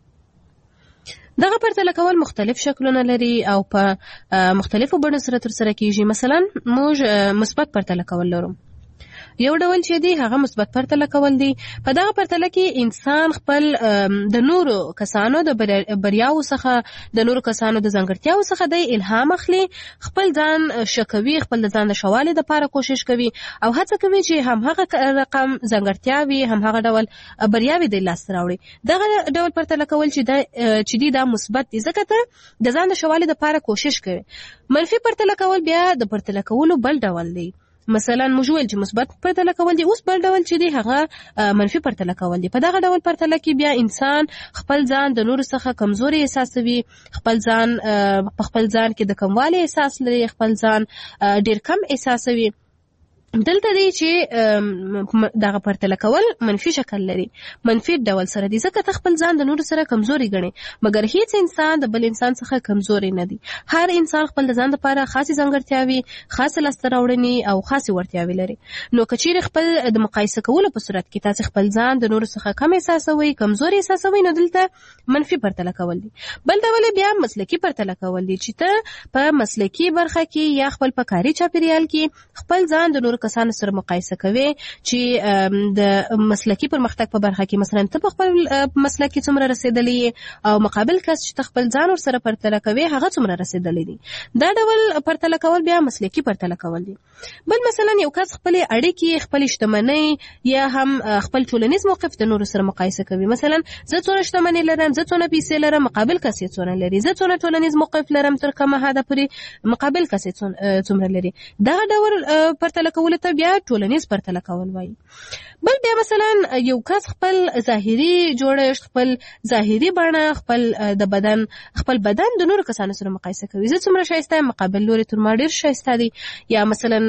دغه پرتله کول مختلف شکلونه لري او په مختلفو بڼو سره ترسره کیږي. مثلا موږ مثبت پرتله کول لرو. یو ډول چې دی هغه مثبت پرتله کول دی. په دغه پرتله کې انسان خپل د نورو کسانو د بریاو څخه، د نورو کسانو د ځانګړتیاو څخه دی الهام اخلي، خپل ځان شکوي، خپل ځان د شوالي لپاره کوشش کوي او هڅه کوي چې همهغه رقم ځانګړتیاوي، همهغه ډول بریاوي د لاس راوړي. دغه ډول پرتله کول چې دا چې دی دا مثبت دی، ځکه ته د ځان د شوالي لپاره کوشش کوي. منفي پرتله کول بیا د پرتله کولو بل ډول دی. مثلا موږ ویل چې مثبت پرتله کول دي، اوس بل ډول چې دی هغه منفي پرتله کول دي. په دغه ډول پرتله کې بیا انسان خپل ځان د نورو څخه کمزوري احساسوي، خپل ځان په خپل ځان کې د کموالي احساس لري، خپل ځان ډیر کم احساسوي. دلته دی چې دغه پرتله کول منفي شکل لري، منفي ډول سره دي، ځکه ته خپل ځان د نورو سره کمزوري ګڼي، مګر هیڅ انسان د بل انسان څخه کمزوري نه دی. هر انسان خپل د ځان لپاره خاصه ځانګړتیاوي، خاصه لاسته راوړنې او خاصه وړتیاوي لري. نو که چیرې خپل د مقایسه کولو په صورت کې تاسو خپل ځان د نورو څخه کم احساسوي، کمزوري احساسوي، نو دلته منفي پرتله کول دي. بل ډول بیا مسلکي پرتله کول دي، چې ته په مسلکي برخه کې یا خپل په کاري چاپیریال کې خپل ځان د نورو کسانو سره مقایسه کوي، چې د مسلکي پرمختګ په برخه کې مثلا ته په خپل مسلک کې څومره رسیدلې او مقابل کس چې خپل ځان ور سره پرتله کوي هغه څومره رسیدلې دي. دا ډول پرتله کول بیا مسلکي پرتله کول دي. بل مثلا یو کس خپل اړیکې، خپل شتمنۍ یا هم خپل ټولنیز موقف د نورو سره مقایسه کوي. مثلا زه څونه شتمنۍ لرم، زه څونه پیسې لرم، مقابل کس یې څونه لري، زه څونه ټولنیز موقف لرم تر کومه حده پورې، مقابل کس یې څومره لري. دا ډول پرتله کول ته بیا ټولنیز پرتله کول وایي. بل بیا مثلا یو کس خپل ظاهري جوړښت، خپل ظاهري بڼه، خپل د بدن خپل بدن د نورو کسانو سره مقایسه کوي. زه څومره ښایسته یم، مقابل لوري تر ما ډېر ښایسته دي. یا مثلا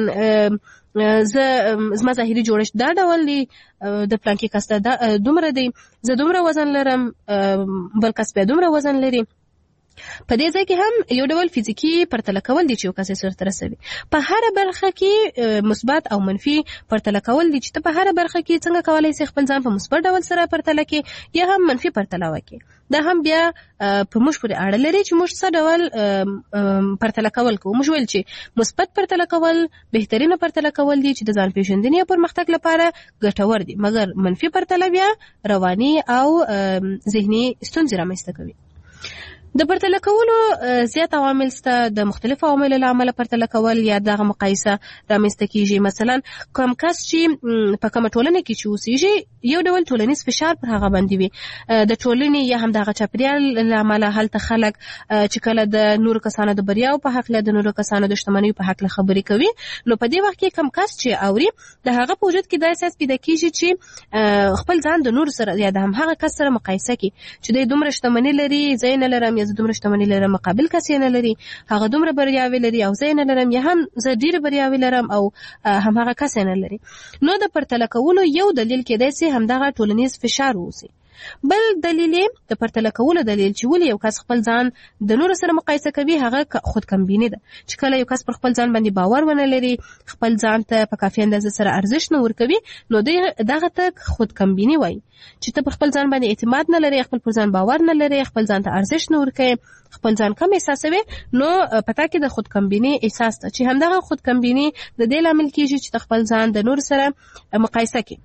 زه زما ظاهري جوړښت دا ډول دی، د پلانکي کس ته دومره دی، زه دومره وزن لرم، بل کس بیا دومره وزن لري. په دې ځای کې هم یو ډول فزیکی پرتله کول دي چې یو کس یې سرته رسوي. په هر برخه کې مثبت او منفي پرتله کول دي، چې ته په هر برخه کې څنګه کولای شې خپل ځان په مثبت ډول سره پرتله کې یا هم منفي پرتله وکړي. دا هم بیا په موږ پورې اړه لري چې موږ څه ډول پرتله کول کوو. موږ ویل چې مثبت پرتله کول بهترینه پرتله کول دي چې د ځان پیژندنې او پرمختګ لپاره ګټور دي، مګر منفي پرتله بیا رواني او ذهني ستونزې رامنځته کوي. د پرتله کولو زیات عوامل شته. د مختلفو عواملو له امله پرتله کول یا دغه مقایسه رامنځته کیږي. مثلا کوم کس چې په کومه ټولنه کې چې اوسېږي یو ډول ټولنیز فشار پر هغه باندې وي، د ټولنې یا هم دغه چاپیریال له امله هلته خلک چې کله د نورو کسانو د بریاو په هکله، د نورو کسانو د شتمنیو په هکله خبرې کوي، نو په دې وخت کې کوم کس چې اوري د هغه په وجود کې دا احساس پیدا کیږي چې خپل ځان د نورو سره یا د همهغه کس سره مقایسه کوي چې دوی دومره شتمني لري، زه نه لرم، یا زه دومره شتمني لرم، مقابل کس یې نه لري، هغه دومره بریاوې لري او زه یې نه لرم، یا هم زه ډېرې بریاوې لرم او همهغه کس یې نه لري. نو د پرتله کولو یو دلیل کېدای شي همدغه ټولنیز فشار واوسي. بل دلیل د پرتله کولو دلیل چې ولې یو کس خپل ځان د نورو سره مقایسه کوي هغه خودکمبیني ده. چې کله یو کس پر خپل ځان باندې باور ونه لري، خپل ځان ته په کافي اندازه سره ارزښت نه ورکوي، نو دغه ته خودکمبیني وایي. چې ته په خپل ځان باندې اعتماد نه لري، خپل پر ځان باور نه لري، خپل ځان ته ارزښت نه ورکوي، خپل ځان کم احساسوي، نو پتا کې د خودکمبیني احساس ده چې همدغه خودکمبیني د دې لامل کیږي چې خپل ځان د نورو سره مقایسه کوي.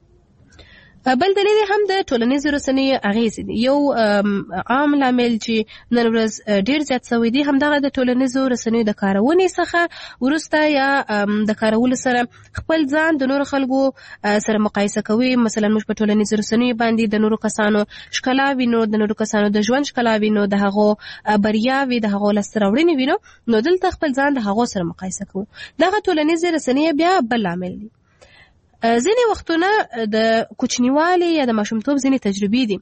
بل دلیل هم د ټولنیزو رسنیو اغیزې دي. یو عام لامل چې نن ورځ ډیر زیات شوی دی همدغه د ټولنیزو رسنیو د کارونې څخه وروسته یا د کارولو سره خپل ځان د نورو خلکو سره مقایسه کوي. مثلا موږ په ټولنیزو رسنیو باندې د نورو کسانو ښکلا وینو، د نورو کسانو د ژوند ښکلا وینو، د هغو بریاوې، د هغو لاسته راوړنې وینو، نو دلته خپل ځان د هغو سره مقایسه کوو. دغه ټولنیزې رسنۍ بیا بل لامل دی. ځینې وختونه د کوچنیوالي یا د ماشومتوب ځینې تجربې دي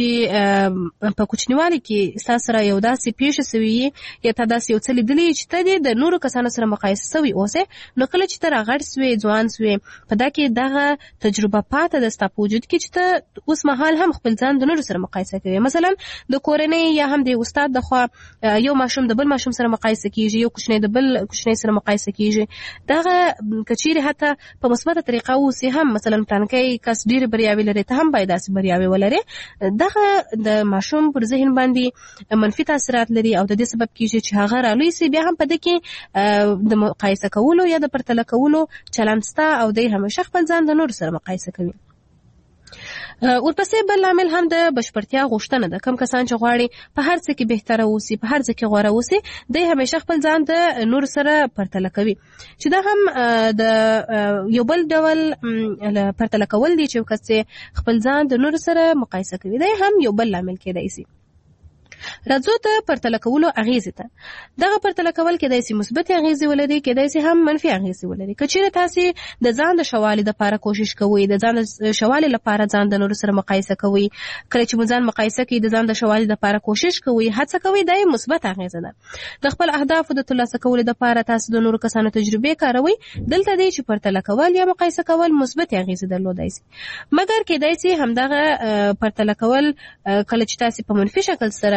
چې په کوچنیوالي کې ستا سره یو داسې پیښه سوي یا تا داسې یو څه لیدلي چې ته دې د نورو کسانو سره مقایسه سوي اوسې، نو کله چې ته راغټ سوې، ځوان سوې، په دا کې دغه تجربه پاته ده ستا په وجود کې چې ته اوس مهال هم خپل ځان د نورو سره مقایسه کوي. مثلا د کورنۍ یا هم د استاد د خوا یو ماشوم د بل ماشوم سره مقایسه کیږي، یو کوچنی د بل کوچنی سره مقایسه کیږي. دغه کچېرې حتی په مثبته طریقه اوسې هم مثلا پلانکی کس ډېرې بریاوې لري، ته هم باید داسې بریاوې ولرې. دغه د ماشوم پر ذهن باندې منفي تاثیرات لري او د دې سبب کیږي چې هغه رالوی سي بیا هم په دې کې د مقایسه کولو یا د پرتله کولو چلند سته او دی همیشه خپل ځان د نورو سره مقایسه کوي. ورپسې بل لامل هم د بشپړتیا غوښتنه ده. کم کسان چې غواړي په هر څه کې بهتره اوسي، په هر څه کې غوره اوسي، دی همیشه خپل ځان د نورو سره پرتله کوي، چې دا هم د یو بل ډول پرتله کول دي چې یو کس خپل ځان د نورو سره مقایسه کوي. دی هم یو بل لامل کېدای شي. راځو ته پرتله کولو اغیزې ته. دغه پرتله کول کېدای شي مثبت اغیزې ولري، کېدای شي هم منفي اغیزې ولري. که چیرې تاسې د ځان د ښه والي دپاره کوشش کوئ، د ځان د ښه والي لپاره ځان د نورو سره مقایسه کوئ، کله چې مو ځان مقایسه کوئ د ځان د ښه والي دپاره کوشش کوئ، هڅه کوئ، دا یې مثبت اغیزه ده. د خپل اهدافو د ترلاسه کولو دپاره تاسې د نورو کسانو تجربې کاروئ. دلته دی چې پرتله کول یا مقایسه کول مثبت اغیزې درلودای شي، مګر کېدای شي همدغه پرتله کول کله چې تاسې په منفي شکل سره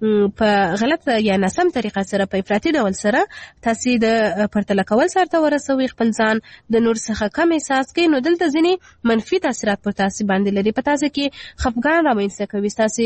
په غلط یا ناسم طریقه سره په افراطي ډول سره تاسې د پرتله کول سره ورسوي، خپل ځان د نور څخه کم احساس کوي، نو دلته ځینې منفي تاثیرات پر تاسې باندې لري. په تاسې کې خفګان رامنځته کوي، ستاسې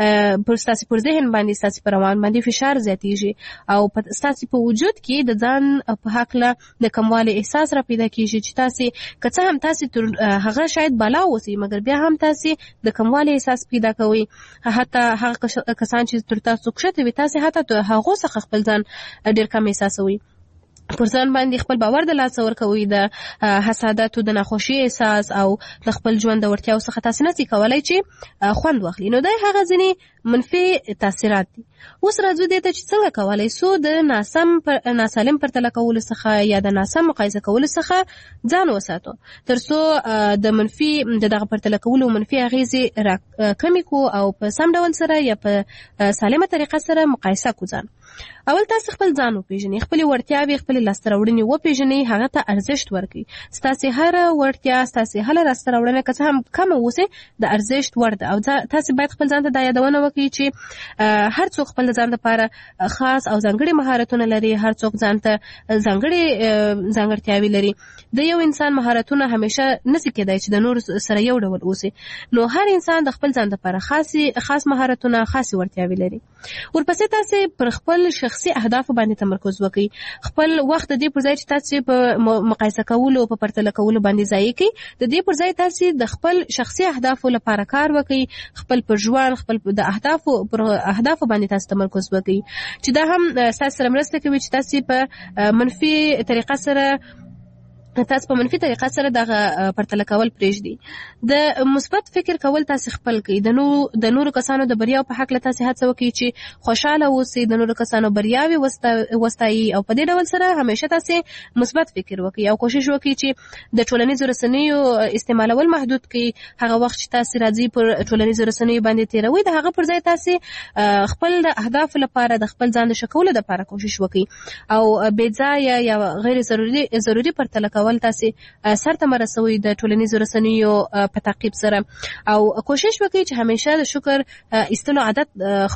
پر ستاسې پر ذهن باندې، ستاسې پر روان باندې فشار زیاتېږي او ستاسې په وجود کې د ځان په هکله د کموالي احساس را پیدا کېږي چې تاسې که څه هم تاسې تر هغه شاید بالا اوسئ، مګر بیا هم تاسې د کموالي احساس پیدا کوئ. حتی هغه کسان چې تر تاسو کښته وي، تاسې حتی هغو څخه خپل ځان ډېر کم احساسوئ، پر ځان باندې خپل باور د لاسه ورکوي، د حسادت او د ناخوشي احساس او د خپل ژوند د وړتیاو څخه تاسې نشئ کولی چې خوند واخلي. نو دا هغه ځینې منفي تاثیرات دي. اوس راځو دې ته چې څنګه کولی سو د ناسم پر ناسالم پرتله کولو څخه یا د ناسم مقایسه کولو څخه ځان وساتو، تر څو د منفي د دغه پرتله کولو منفي اغیزې را کمې کړو او په سم ډول سره یا په سالمه طریقه سره مقایسه کړو ځان. اول تاسو خپل ځان وپېژنئ، خپلې وړتیاوې، خپلې لاسته راوړنې وپېژنئ، هغه ته ارزښت ورکړئ. ستاسې هره وړتیا، ستاسې هره لاسته راوړنه که څه هم کمه اوسي د ارزښت وړ ده، او تاسې باید خپل ځان ته دا یادونه وکړئ چې هر څوک خپل ځان لپاره خاص او ځانګړي مهارتونه لري، هر څوک ځان ته ځانګړي ځانګړتیاوې لري. د یو انسان مهارتونه همیشه نشي کېدای چې د نور سره یو ډول اوسي، نو هر انسان د خپل ځان لپاره خاصي خاص مهارتونه، خاصي وړتیاوې لري. ورپسې تاسې پر خپل شخصي اهدافو باندې تمرکز وکړئ. خپل وخت د دې پر ځای چې تاسې په مقایسه کولو او په پرتله کولو باندې ضایع کړئ، د دې پر ځای تاسې د خپل شخصي اهدافو لپاره کار وکړئ. خپل پر ژوند، خپل د اهدافو پر اهدافو باندې تاسو تمرکز وکړئ، چې دا هم تاسو سره مرسته کوي چې تاسو په منفي طریقه سره تاسو په منفي طریقه سره دغه پرتله کول پرېږدئ. د مثبت فکر کول تاسو خپل کړئ. د نو د نورو کسانو د بریاو په حق له تاسو هڅه وکړئ چې خوشاله اوسئ، د نورو کسانو بریاوې وستایئ، او په دې ډول سره همیشه تاسو مثبت فکر وکړئ او کوشش وکړئ چې د ټولنیزو رسنیو استعمالول محدود کړئ. هغه وخت چې تاسو راځي پر ټولنیزو رسنیو باندې تیروئ، د هغه پر ځای تاسو خپل د اهدافو لپاره د خپل ځان د ښه کولو لپاره کوشش وکړئ او بې ځایه یا غیر ضروري ضروري پرتله کول تاسو سرته مرسوي د ټولنیزو رسنیو په تعقیب سره، او کوشش وکړئ چې همیشه د شکر ایستلو عادت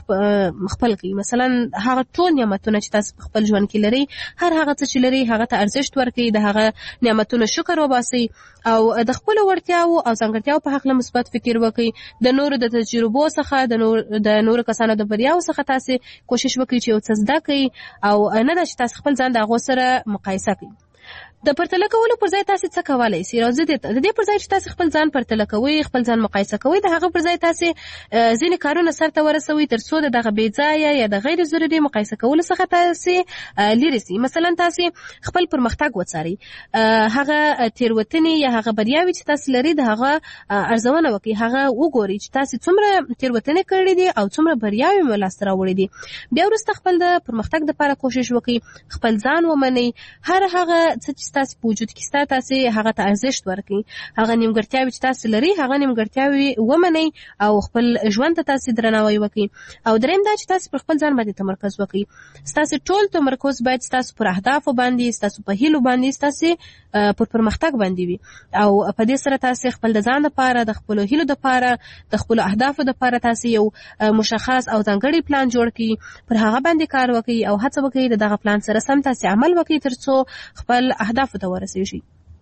خپل کړئ. مثلا هغه ټول نعمتونه چې تاسو خپل ژوند کې لري، هر هغه څه چې لري هغه ته ارزښت ورکړئ، د هغه نعمتونو شکر وباسئ او د خپل وړتیاو او ځانګړتیاو په حق له مثبت فکر وکړئ. د نورو د تجربو څخه، د نور د نورو کسانو د بریاو څخه تاسو کوشش وکړئ چې یو څه زده کړئ، او نه دا چې تاسو خپل ځان د هغو سره مقایسه کړئ. د پرتله کولو پر ځای تاسو څه کولای شئ؟ راځئ د دې پر ځای چې تاسو خپل ځان پرتله کوئ، خپل ځان مقایسه کوئ، د هغه پر ځای تاسو ځینې کارونه سرته ورسوئ تر څو د دغه بې ځایه یا د غیر ضروري مقایسه کولو څخه تاسو لرې شئ. مثلا تاسو خپل پرمختګ وڅارئ، هغه تېروتنې یا هغه بریاوې چې تاسو لري د هغه ارزونه وکړئ، هغه وګورئ چې تاسو څومره تېروتنې کړې دي او څومره بریاوې مو لاسته راوړې دي. بیا وروسته خپل د پرمختګ لپاره کوشش وکړئ، خپل ځان ومنئ، هر هغه څه چې تاسو په وجود کې ستا تاسو هغه ته ارزښت ورکړئ، هغه نیمګړتیاوې چې تاسو لري هغه نیمګړتیاوې ومنئ او خپل ژوند ته تاسو درناوی وکړئ. او دریم دا چې تاسو پر خپل ځان باندې تمرکز وکړئ. ستاسو ټول تمرکز باید ستاسو پر اهدافو باندې، ستاسو په هیلو باندې، ستاسو پر پرمختګ باندې وي، او په دې سره تاسو خپل د ځان لپاره، د خپل هیلو لپاره، د خپل اهدافو لپاره تاسو یو مشخص او ځانګړی پلان جوړ کړئ، پر هغه باندې کار وکړئ او هڅه وکړئ د دغه پلان سره سم تاسو عمل وکړئ تر څو خپل اهدافو ته ورسیږئ.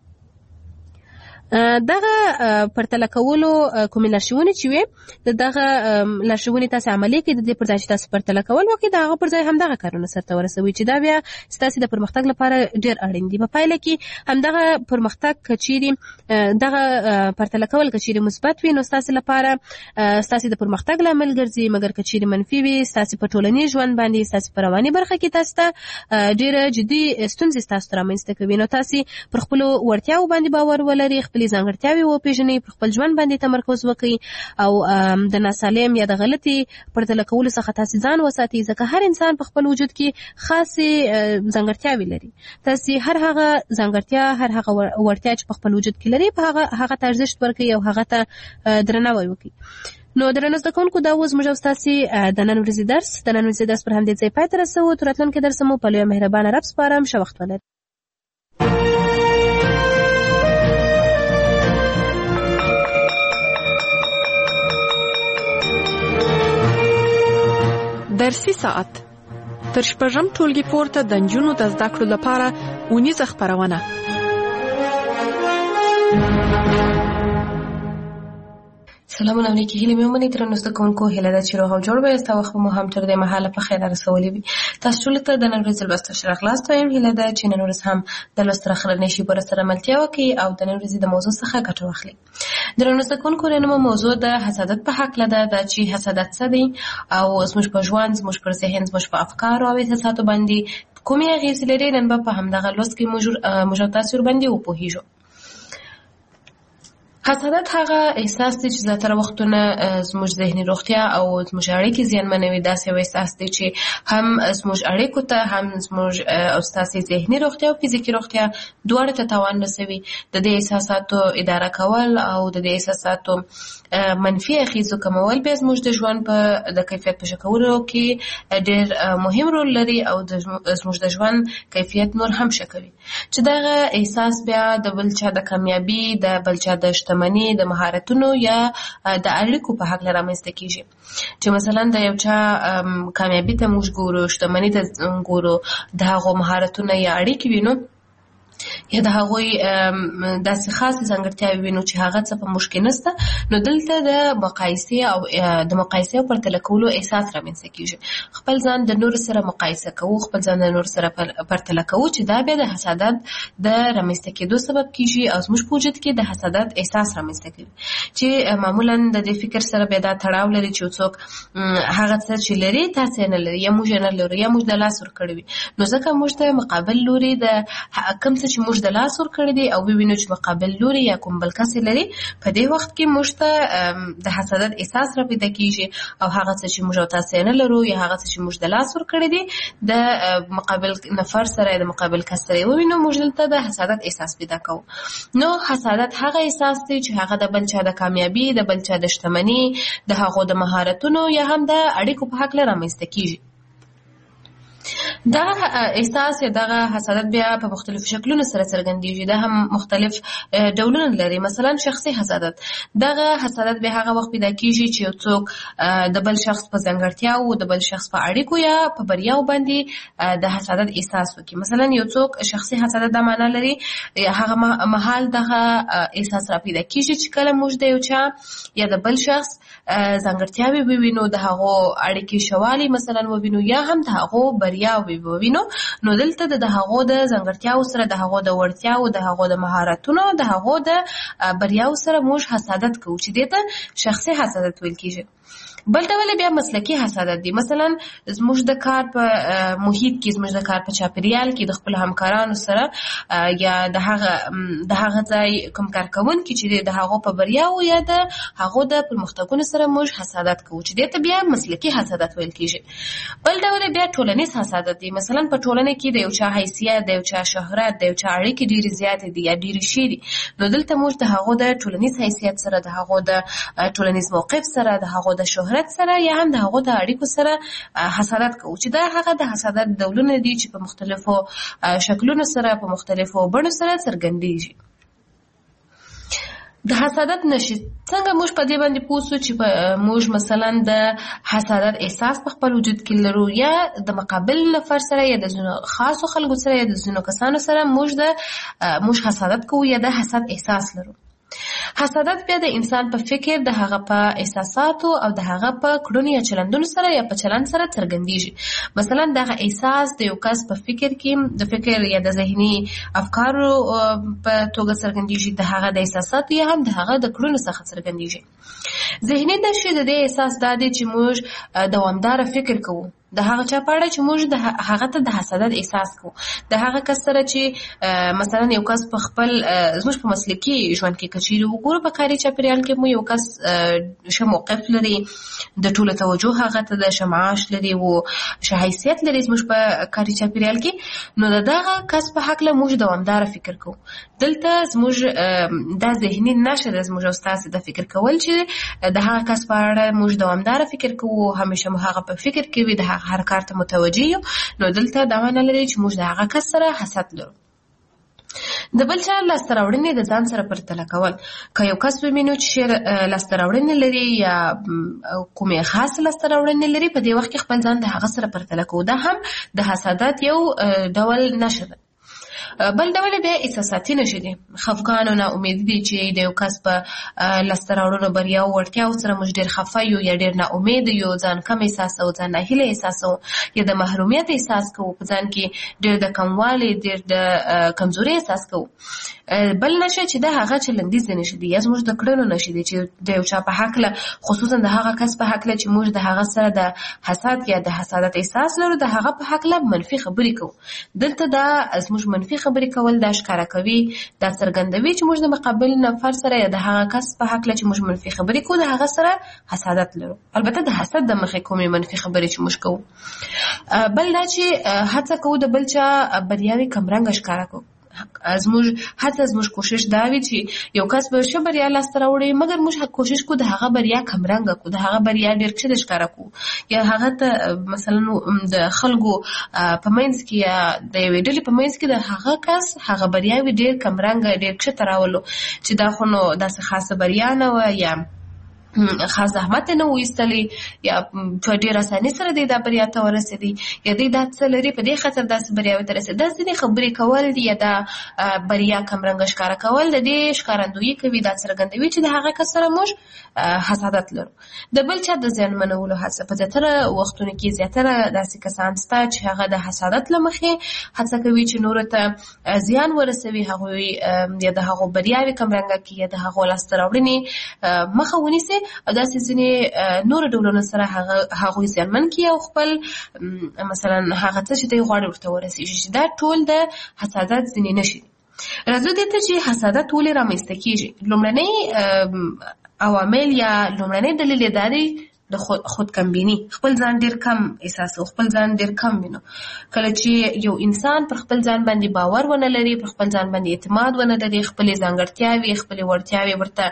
دغه پرتله کولو کومې لارښوونې چې وي، د دغه لارښوونې تاسو عملي کړئ، د دې پر ځای چې تاسو پرتله کول وکړئ، د هغه پر ځای همدغه کارونه سرته ورسوئ چې دا بیا ستاسو د پرمختګ لپاره ډېر اړین دي. په پایله کې همدغه پرمختګ که چیرې دغه پرتله کول که چیرې مثبت وي، نو ستاسو لپاره ستاسو د پرمختګ لامل ګرځي، مګر که چیرې منفي وي، ستاسو په ټولنیز ژوند باندې، ستاسو په رواني برخه کې تاسو ته ډېره جدي ستونزې ستاسو ته رامنځته کوي. نو تاسو پر خپلو وړتیاو باندې باور ولرئ، خپلې ځانګړتیاوې وپېژني، پر خپل ژوند باندې تمرکز وکړي او د ناسالم یا د غلطي پرتله کولو څخه تاسې ځان وساتي، ځکه هر انسان په خپل وجود کې خاصې ځانګړتیاوې لري. تاسې هر هغه ځانګړتیا، هر هغه وړتیا چې په خپل وجود کې لري، په هغه هغه ته ارزښت ورکړئ او هغه ته درناوی وکړئ. نو درنو زده کوونکو، دا اوس موږ او ستاسې د نن ورځې درس د نن ورځې درس پر همدې ځای پای ته رسوو. تر راتلونکي درس مو په لویه مهربانه رب سپارم. ښه وخت ولرئ. درسي ساعت تر شپږم ټولګي پورته د نجونو د زده کړو لپاره اونیزه خپرونه. سلامونه علیکم. هیله مې ومنئ درنو زده کوونکو، هیله ده چې روغ او جوړ به یاست او وخت مو هم تر دې مهاله په خیر رسولی وي. تاسو ټولو ته د نن ورځې لوست ښه راغلاست وایم. هیله ده چې نن ورځ هم د لوست راخلنې شي پر سره ملتیا وکړي او د نن ورځې د موضوع څخه ګټه واخلي. درنو زده کوونکو، نن مو موضوع د حسادت په هکله ده، دا چې حسادت څه دی او زموږ په ژوند، زموږ پر ذهن، زموږ په افکارو او احساساتو باندې کومې اغېزې لري. نن به په همدغه لوست کې موږ تاسو ورباندې وپوهیږو. حسادت هغه احساس دی چې زیاتره وختونه زموږ ذهني روغتیا او زموږ اړیکې زیانمنوي. داسې یو احساس دی چې هم زموږ اړیکو ته، هم زموږ او ستاسې ذهني روغتیا او فزیکي روغتیا دواړو ته تاوان رسوي. د دې احساساتو اداره کول او د دې احساساتو منفي اغېزو کمول بیا زموږ د ژوند په د کیفیت په ښه کولو کې ډېر مهم رول لري او زموږ د ژوند کیفیت نور هم ښه کوي. چې دغه احساس بیا د بل چا د کامیابي، د بل چا د شتمني، د مهارتونو یا د اړیکو په هکله رامنځته کیږي. چې مثلا د یو چا کامیابي ته موږ ګورو، شتمني ته ګورو، د هغو مهارتونه یا اړیکې وینو یا د هغوی داسې خاصې ځانګړتیاوې وینو چې هغه څه په موږ کې نشته، نو دلته د مقایسې او د مقایسې او پرتله کولو احساس رامنځته کیږي. خپل ځان د نورو سره مقایسه کوو، خپل ځان د نورو سره پرتله کوو، چې دا بیا د حسادت د رامنځته کېدو سبب کیږي او زموږ په وجود کې د حسادت احساس رامنځته کوي. چې معمولا د دې فکر سره بیا دا تړاو لري چې څوک هغه څه چې لري تاسې نه لري، یا موږ نه لرو، یا موږ د لاس ورکړی وي. نو ځکه موږ ته مقابل لوري د کوم څه چې موږ د لاس ورکړی دی او وینو چې مقابل لوري یا کوم بل کس لري، په دې وخت کې موږ ته د حسادت احساس را پیدا کیږي او هغه څه چې موږ تاسې نه لرو یا هغه څه چې موږ د لاس ورکړی دی د مقابل نفر سره، د مقابل کس سره وینو، موږ دلته د حسادت احساس پیدا کوو. نو حسادت هغه احساس دی چې هغه د بل چا د کامیابی، د بل چا د شتمنۍ، د هغو د مهارتونو یا هم د اړیکو په هکله رامنځته کیږي. دغه احساس یا دغه حسادت بیا په مختلفو شکلونو سره څرګندېږي. دا هم مختلف ډولونه لري. مثلا شخصي حسادت، دغه حسادت بیا هغه وخت پیدا کیږي چې یو څوک د بل شخص په ځانګړتیاوو، د بل شخص په اړیکو یا په بریاو باندې د حسادت احساس وکړي. مثلا یو څوک شخصي حسادت دا معنا لري هغه مهال دغه احساس را پیدا کیږي چې کله موږ د یو چا یا د بل شخص ځانګړتیاوې ووینو، د هغو اړیکې شوالی مثلا ووینو یا هم د هغو بریاوې ووینو، نو دلته د هغو د ځانګړتیاو سره، د هغو د وړتیاو، د هغو د مهارتونو، د هغو د بریاو سره موږ حسادت کوو چې دې ته شخصي حسادت ویل کیږي. بل ډول بیا مسلکي حسادت دی. مثلا زموږ د کار په محیط کې، زموږ د کار په چاپیریال کې د خپل همکارانو سره یا د هغه د هغه ځای کوم کارکوونکي چې د هغو په بریاو یا د هغو د پرمختګونو سره موږ حسادت کوو چې دې ته بیا مسلکي حسادت ویل کیږي. بل ډول بیا ټولنیز حسادت دی. مثلا په ټولنه کې د یو چا حیثیت، د یو چا شهرت، د یو چا اړیکې ډېرې زیاتې دي یا ډېرې ښې دي، نو دلته موږ د هغو د ټولنیز حیثیت سره، د هغو د ټولنیز موقف سره، د هغو د شهرت سره یا هم د هغو د اړیکو سره حسادت کوو چې دا هغه د حسادت ډولونه دي چې په مختلفو شکلونو سره، په مختلفو بڼو سره څرګندېږي. د حسادت نشي څنګه موږ په دې باندې پوه شو چې موږ مثلا د حسادت احساس په خپل وجود کې لرو یا د مقابل نفر سره یا د ځینو خاصو خلکو سره یا د ځینو کسانو سره موږ د موږ حسادت کوو یا د حسد احساس لرو. حسادت بیا د انسان په فکر، د هغه په احساساتو او د هغه په کړنو یا چلندونو سره یا په چلند سره څرګندېږي. مثلا دغه احساس د یو کس په فکر کې، د فکر یا د ذهني افکارو په توګه څرګندېږي، د هغه د احساساتو یا هم د هغه د کړنو څخه څرګندېږي. ذهني نشي د دې احساس دا دی چې موږ دوامداره فکر کوو، د هغه چا په اړه چې موږ د هغه ته د حسادت احساس کوو، د هغه کس سره چې مثلا یو کس په خپل زموږ په مسلکي ژوند کې کچېري وګورو، په کاري چاپیریال کې مو یو کس ښه موقف لري، د ټولو توجه هغه ته د ښه معاش لري او ښه حیثیت لري زموږ په کاري چاپیریال کې، نو د دغه کس په هکله موږ دوامداره فکر کوو. دلته زموږ دا ذهني نشه ده زموږ او ستاسې د فکر کول چې د هغه کس په اړه موږ دوامداره فکر کوو، همیشه مو هغه په فکر کې وي، د هغه هر کار ته متوجه یو. نو دلته دا معنی لري چې موږ د هغه کس سره حسد لرو. د بل چا لاسته راوړنې د ځان سره پرتله کول، که یو کس ووینو چې لاسته راوړنې لري یا کومې خاص لاسته راوړنې لري، په دې وخت کې خپل ځان د هغه سره پرتله کوو. دا هم د حسادت یو ډول نشه ده. بل ډول بیا احساساتي نشه دي، خفګان او ناامیدي دي چې د یو کس په لاسته راوړنو بریاو وړتیاو سره موږ ډېر خفه یو یا ډېر ناامید یو، ځان کم احساسوو، ځان ناهیله احساسوو، یا د محرومیت احساس کوو، په ځان کې ډېر د کموالي ډېر د کمزوري احساس کوو. بل نشه چې دا هغه چلندیزه نشه دي یا زموږ د کړنو نشه دي چې د یو چا په هکله، خصوصا د هغه کس په هکله چې موږ د هغه سره د حسد یا د حسادت احساس لرو، د هغه په هکله منفي خبرې کوو. دلته دا زموږ منفي خبرې کول دا ښکاره کوي، دا څرګندوي چې موږ د مقابل نفر سره یا د هغه کس په هکله چې موږ منفي خبرې کوو، د هغه سره حسادت لرو. البته د حسد د مخې کومې منفي خبرې چې موږ کوو. بل دا چې هڅه کوو د بل چا بریاوې کمرنګه ښکاره کوو. زموږ هڅه زموږ کوشش دا وي چې یو کس به ښه بریا لاسته راوړي، مګر موږ کوشش کوو د هغه بریا کمرنګه کوو، د هغه بریا ډېر ښه ښکاره کوو، یا هغه ته مثلا د خلکو په منځ کې یا د یوې ډلې په منځ کې د هغه کس هغه بریاوې ډېر کمرنګه ډېر ښه راولو چې دا خو نو داسې خاصه بریا نه وه یا خاص زحمت نه وایستلی یا په ډېر اساني سره دی دا بریا ته ورسېدی یا دی دا څه لري په دې خاطر داسې بریاوې ته رسېدي. دا ځینې خبرې کول دي یا دا بریا کمرنګه ښکاره کول د دې ښکارندویي کوي، دا څرګندوي چې د هغه کس سره موږ حسادت لرو. د بل چا د زیانمنولو هڅه، په زیاتره وختونو کې زیاتره داسې کسان شته چې هغه د حسادت له مخې هڅه کوي چې نورو ته زیان ورسوي، هغوی یا د هغو بریاوې کمرنګه کړي یا د هغو لاسته راوړنې مخه ونیسي او داسې ځینې نورو ډولونو سره هغوی زیانمن کړي او خپل مثلا هغه څه چې دوی غواړي ورته ورسېږي، چې دا ټول د حسادت ځینې نښې دي. راځو دې ته چې حسادت ولې رامنځته کېږي. لومړنی عوامل یا لومړنی دلیل یې دا دی د خود کمبینی، خپل ځان ډیر کم احساسو، خپل ځان ډیر کم وینو. کله چې یو انسان پر خپل ځان باندې باور ونه لري، پر خپل ځان باندې اعتماد ونه لري، خپل ځانګړتیاوې خپل وړتیاوې ورته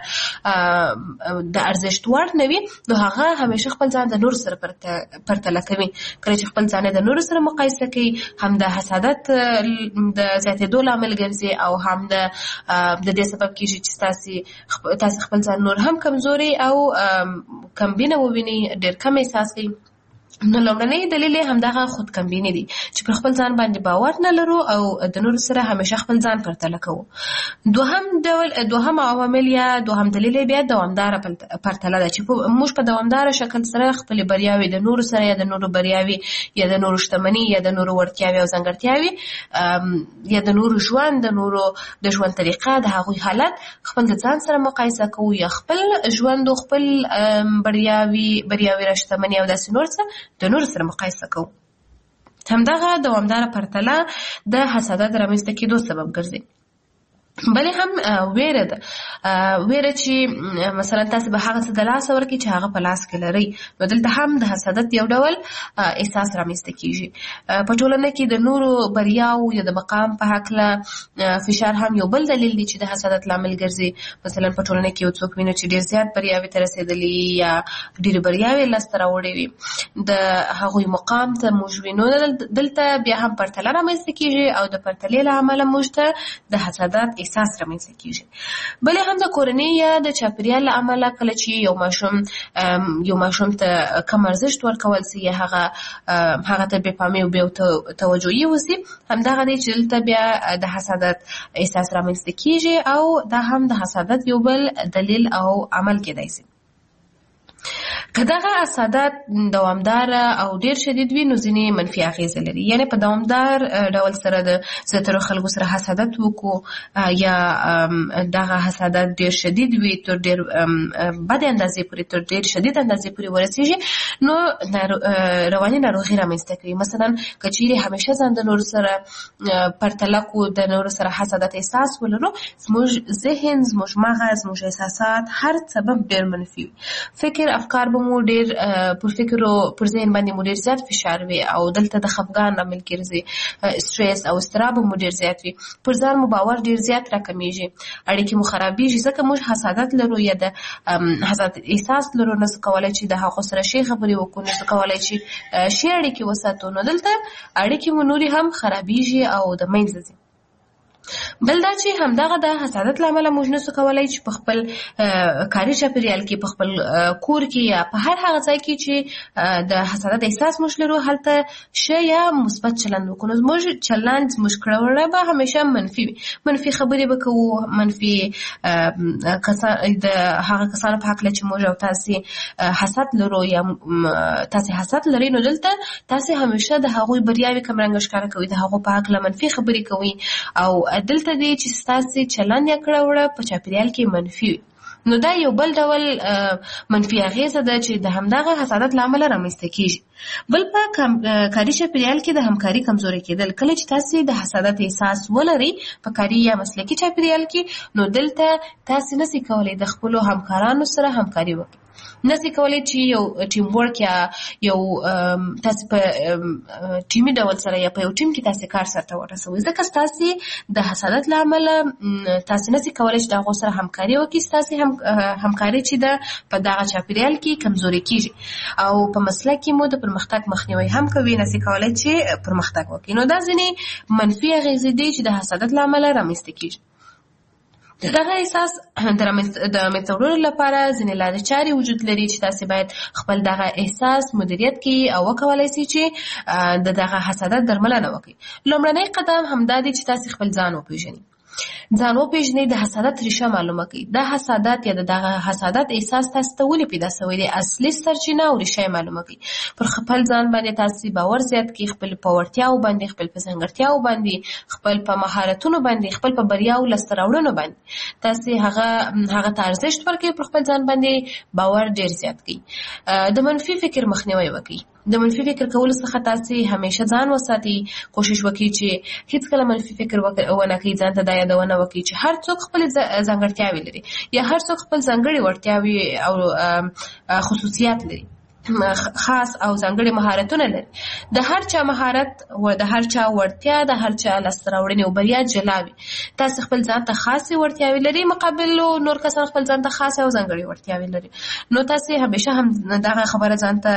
د ارزښت وړ نه وي، نو هغه همیشه خپل ځان د نور سره پرتله کوي. کله چې خپل ځان د نور سره مقایسه کوي، هم د حسادت د زیاتېدو لامل ګرځي او هم د د دې سبب کېږي چې تاسې تاسې خپل ځان نور هم کمزوري او کمبینه ووینئ، ډېر کم احساس کوي. نو لومړنی دلیل یې همدغه خود کمبیني دي چې پر خپل ځان باندې باور نه لرو او د نورو سره همیشه خپل ځان پرتله کوو. دوهم ډول دوهم عوامل یا دوهم دلیل یې بیا دوامداره پرتله ده چې موږ په دوامداره شکل سره خپلې بریاوې د نورو سره یا د نورو بریاوې یا د نورو شتمني یا د نورو وړتیاوې او ځانګړتیاوې یا د نورو ژوند د نورو د ژوند طریقه د هغوی حالت خپل د ځان سره مقایسه کوو یا خپل ژوند او خپل بریاوې بریاوې را شتمني او داسې نور څه د نور سره مقایسه کوو. همدغه دوامداره پرتله د حسادت رامنځته کېدو سبب ګرځي. بلې هم ویره ده، ویره چې مثلا تاسو به هغه څه د لاسه ورکړئ چې هغه په لاس کې لرئ، نو دلته هم د حسادت یو ډول احساس رامنځته کېږي. په ټولنه کې د نورو بریاو یا د مقام په هکله فشار هم یو بل دلیل دی چې د حسادت لامل ګرځي. مثلا په ټولنه کې یو څوک وینو چې ډېر زیات بریاوې ته رسېدلي یا ډېرې بریاوې لاسته راوړې وي، د هغوی مقام ته موږ وینو، دلته بیا هم پرتله رامنځته کېږي او د پرتلې له امله موږ ته د حسادت احساس رامنځته کېږي. بلې هم د کورنۍ یا د چاپېریال له امله کله چې یو ماشوم یو ماشوم ته کم ارزښت ورکول سي یا هغه هغه ته بې پامي او بې توجهي وسي، همدغه دی چې دلته بیا د حسادت احساس رامنځته کېږي او دا هم د حسادت یو بل دلیل او عمل کېدای سي. که دغه حسادت دوامدار او ډیر شدید وي نو ځینې منفي اغیزه لري. یعنی په دوامدار ډول سره د زیاتره خلکو سره حسادت وکړو یا دغه حسادت ډیر شدید وي تر ډیر بد اندازې پورې تر ډیر شدید اندازې پورې ورسیږي نو رواني ناروغي رامنځته کوي. مثلا که چیرې همیشه ځان د نور سره پرتله کو د نور سره حسادت احساس ولرو زموږ ذهن زموږ مغز زموږ احساسات هر سبب ډیر منفي وي. فکر افکار به مو ډیر پر فکر او پر ذهن باندې مو ډیر زیات فشار وي او دلته د خفګان عامل ګرځي سټرس او اضطراب مو ډیر زیات وي. پر ځان مو باور ډیر زیات راکمیږي اړیکې مو خرابېږي ځکه موږ حسادت لرو یا د حسادت احساس لرو نو څه کولی چې د هغو سره ښې خبرې وکړو نو څه کولی چې ښې اړیکې وساتو نو دلته اړیکې مو نورې هم خرابېږي او د منځه ځي. بل دا چې همدغه د حسادت له امله موږ نشو کولی چې په خپل کاري چاپیریال کې په خپل کور کې یا په هر هغه ځای کې چې د حسادت احساس موږ لرو هلته ښه یا مثبت چلند وکړو. نو زموږ چلند زموږ کړه به همیشه منفي وي. منفي خبرې به کوو منفي د هغه کسانو په هکله چې موږ او تاسې حسد لرو یا تاسې حسد لرئ نو دلته تاسې همیشه د هغوی بریاوې کمرنګه ښکاره کوئ د هغو په هکله منفي خبرې کوئ او دلته دی چې ستاسې چلند یا کړه وړه په چاپیریال کې منفي وي. نو دا یو بل ډول منفي اغیزه ده چې د همدغه حسادت له امله رامنځته کیږي. بل په کاري چاپیریال کې د همکاري کمزوري کېدل. کله چې تاسې د حسادت احساس ولرئ په کاري یا مسلکي چاپیریال کې نو دلته تاسې نشئ کولی د خپلو همکارانو سره همکاري وکړئ. نشئ کولی چې یو ټیم ورک یا یو تاسې په ټیمي ډول سره یا په یو ټیم کې تاسې کار سرته ورسوئ ځکه ستاسې د حسادت له امله تاسې نشئ کولی چې د هغو سره همکاري وکړئ. ستاسې هم همکاري چې ده په دغه چاپیریال کې کمزوري کېږي او په مسلک کې مو د پرمختګ مخنیوی هم کوي. نشئ کولی چې پرمختګ وکړئ. نو دا ځینې منفي اغېزې دي چې د حسادت له امله رامنځته کېږي. دغه احساس د منځته وړلو لپاره ځینې لارې چارې وجود لري چې تاسې باید خپل دغه احساس مدیریت کړئ او وکولی سئ چې د دغه حسادت درملنه وکړئ. لومړنی قدم همدا دی چې تاسې خپل ځان وپېژنئ. ځان وپېژنئ د حسادت ریښه معلومه کړئ. دا حسادت یا د دغه حسادت احساس تاسې ته ولې پیدا شوی دی اصلي سرچینه او ریښه یې معلومه کړئ. پر خپل ځان باندې تاسې باور زیات کړئ خپل په وړتیاو باندې خپل په ځانګړتیاو باندې خپل په مهارتونو باندې خپل په بریاو لاسته راوړنو باندې تاسې هغه هغه ته ارزښت ورکړئ. پر خپل ځان باندې باور ډېر زیات کړئ. د منفي فکر مخنیوی وکړئ. د منفي فکر کولو څخه تاسې همیشه ځان وساتئ. کوشش وکړئ چې هیڅکله منفي فکر ونه کړئ. ځان ته دا یادونه وکړئ چې هر څوک خپلې ځانګړتیاوې لري یا هر څوک خپل ځانګړې وړتیاوې او خصوصیات لري خاص او ځانګړي مهارتونه لري. د هر چا مهارت او د هر چا وړتیا د هر چا لاسته راوړنې او بریا جلا وي. تاسې خپل ځان ته خاصې وړتیاوې لري مقابل نور کسان خپل ځان ته خاصې او ځانګړې وړتیاوې لري. نو تاسې همیشه هم دغه خبره ځان ته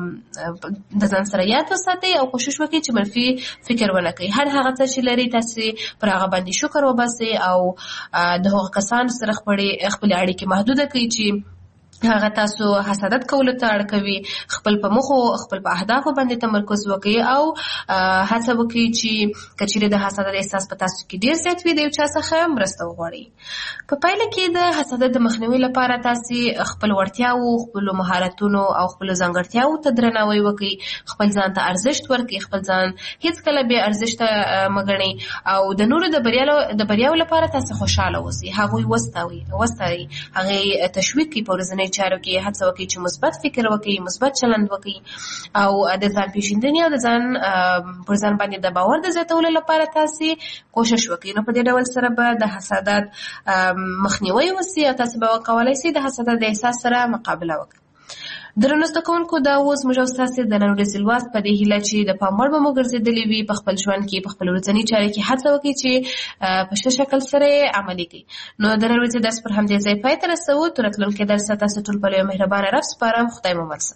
د ځان سره یاد وساتئ او کوشش وکړئ چې منفي فکر ونه کړئ. هر هغه څه چې لري تاسې پر هغه باندې شکر وباسئ او د هغو کسانو سره خپلې اړیکې محدوده کړئ چې هغه تاسو حسادت کولو ته اړ کوي. خپل په موخو خپل په اهدافو باندې تمرکز وکړئ او هڅه وکړئ چې که چیرې د حسادت احساس په تاسو کې ډېر زیات وي د یو چا څخه مرسته وغواړئ. په پایله کې د حسادت د مخنیوي لپاره تاسې خپل وړتیاو خپلو مهارتونو او خپلو ځانګړتیاو ته درناوی وکړئ. خپل ځان ته ارزښت ورکړئ. خپل ځان هېڅکله بې ارزښته مه ګڼئ او د نورو د بریاو د بریاو لپاره تاسې خوشحاله اوسئ. هغوی وستایئ وستایئ هغې تشویق کړئ. په ورځنۍ چارو کې هڅه وکړئ چې مثبت فکر وکړئ مثبت چلند وکړئ او د ځان پیژندنې او د ځان پر ځان باندې د باور د زیاتولو لپاره تاسې کوشش وکړئ. نو په دې ډول سره به د حسادت مخنیوی وسي او تاسې به وکولی سئ د حسادت د احساس سره مقابله وکړئ. درنو زده کوونکو دا اوس موږ او ستاسې د نن ورځې لوست په دې هیله چې د پام وړ به مو ګرځېدلې وي په خپل ژوند کې په خپل ورځني چارې کې هڅه وکړئ چې په ښه شکل سره یې عملي کړئ. نو د نن ورځې درس پر همدې ځای پای ته رسوو. تر راتلونکي درسه تاسو ټول په یو مهربانه رب سپارم. خدای مو مل شه.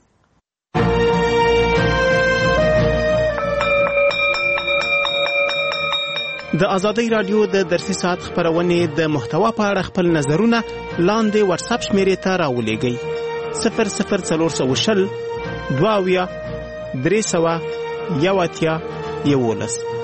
د ازادۍ رادیو د درسي ساعت خبرونې د محتوا په اړه خپل نظرونه لاندې واتساپ شمیرې ته راولېږئ. صفر صفر څلور سوه شل دوه اویا درې سوه یو اتیا یولس.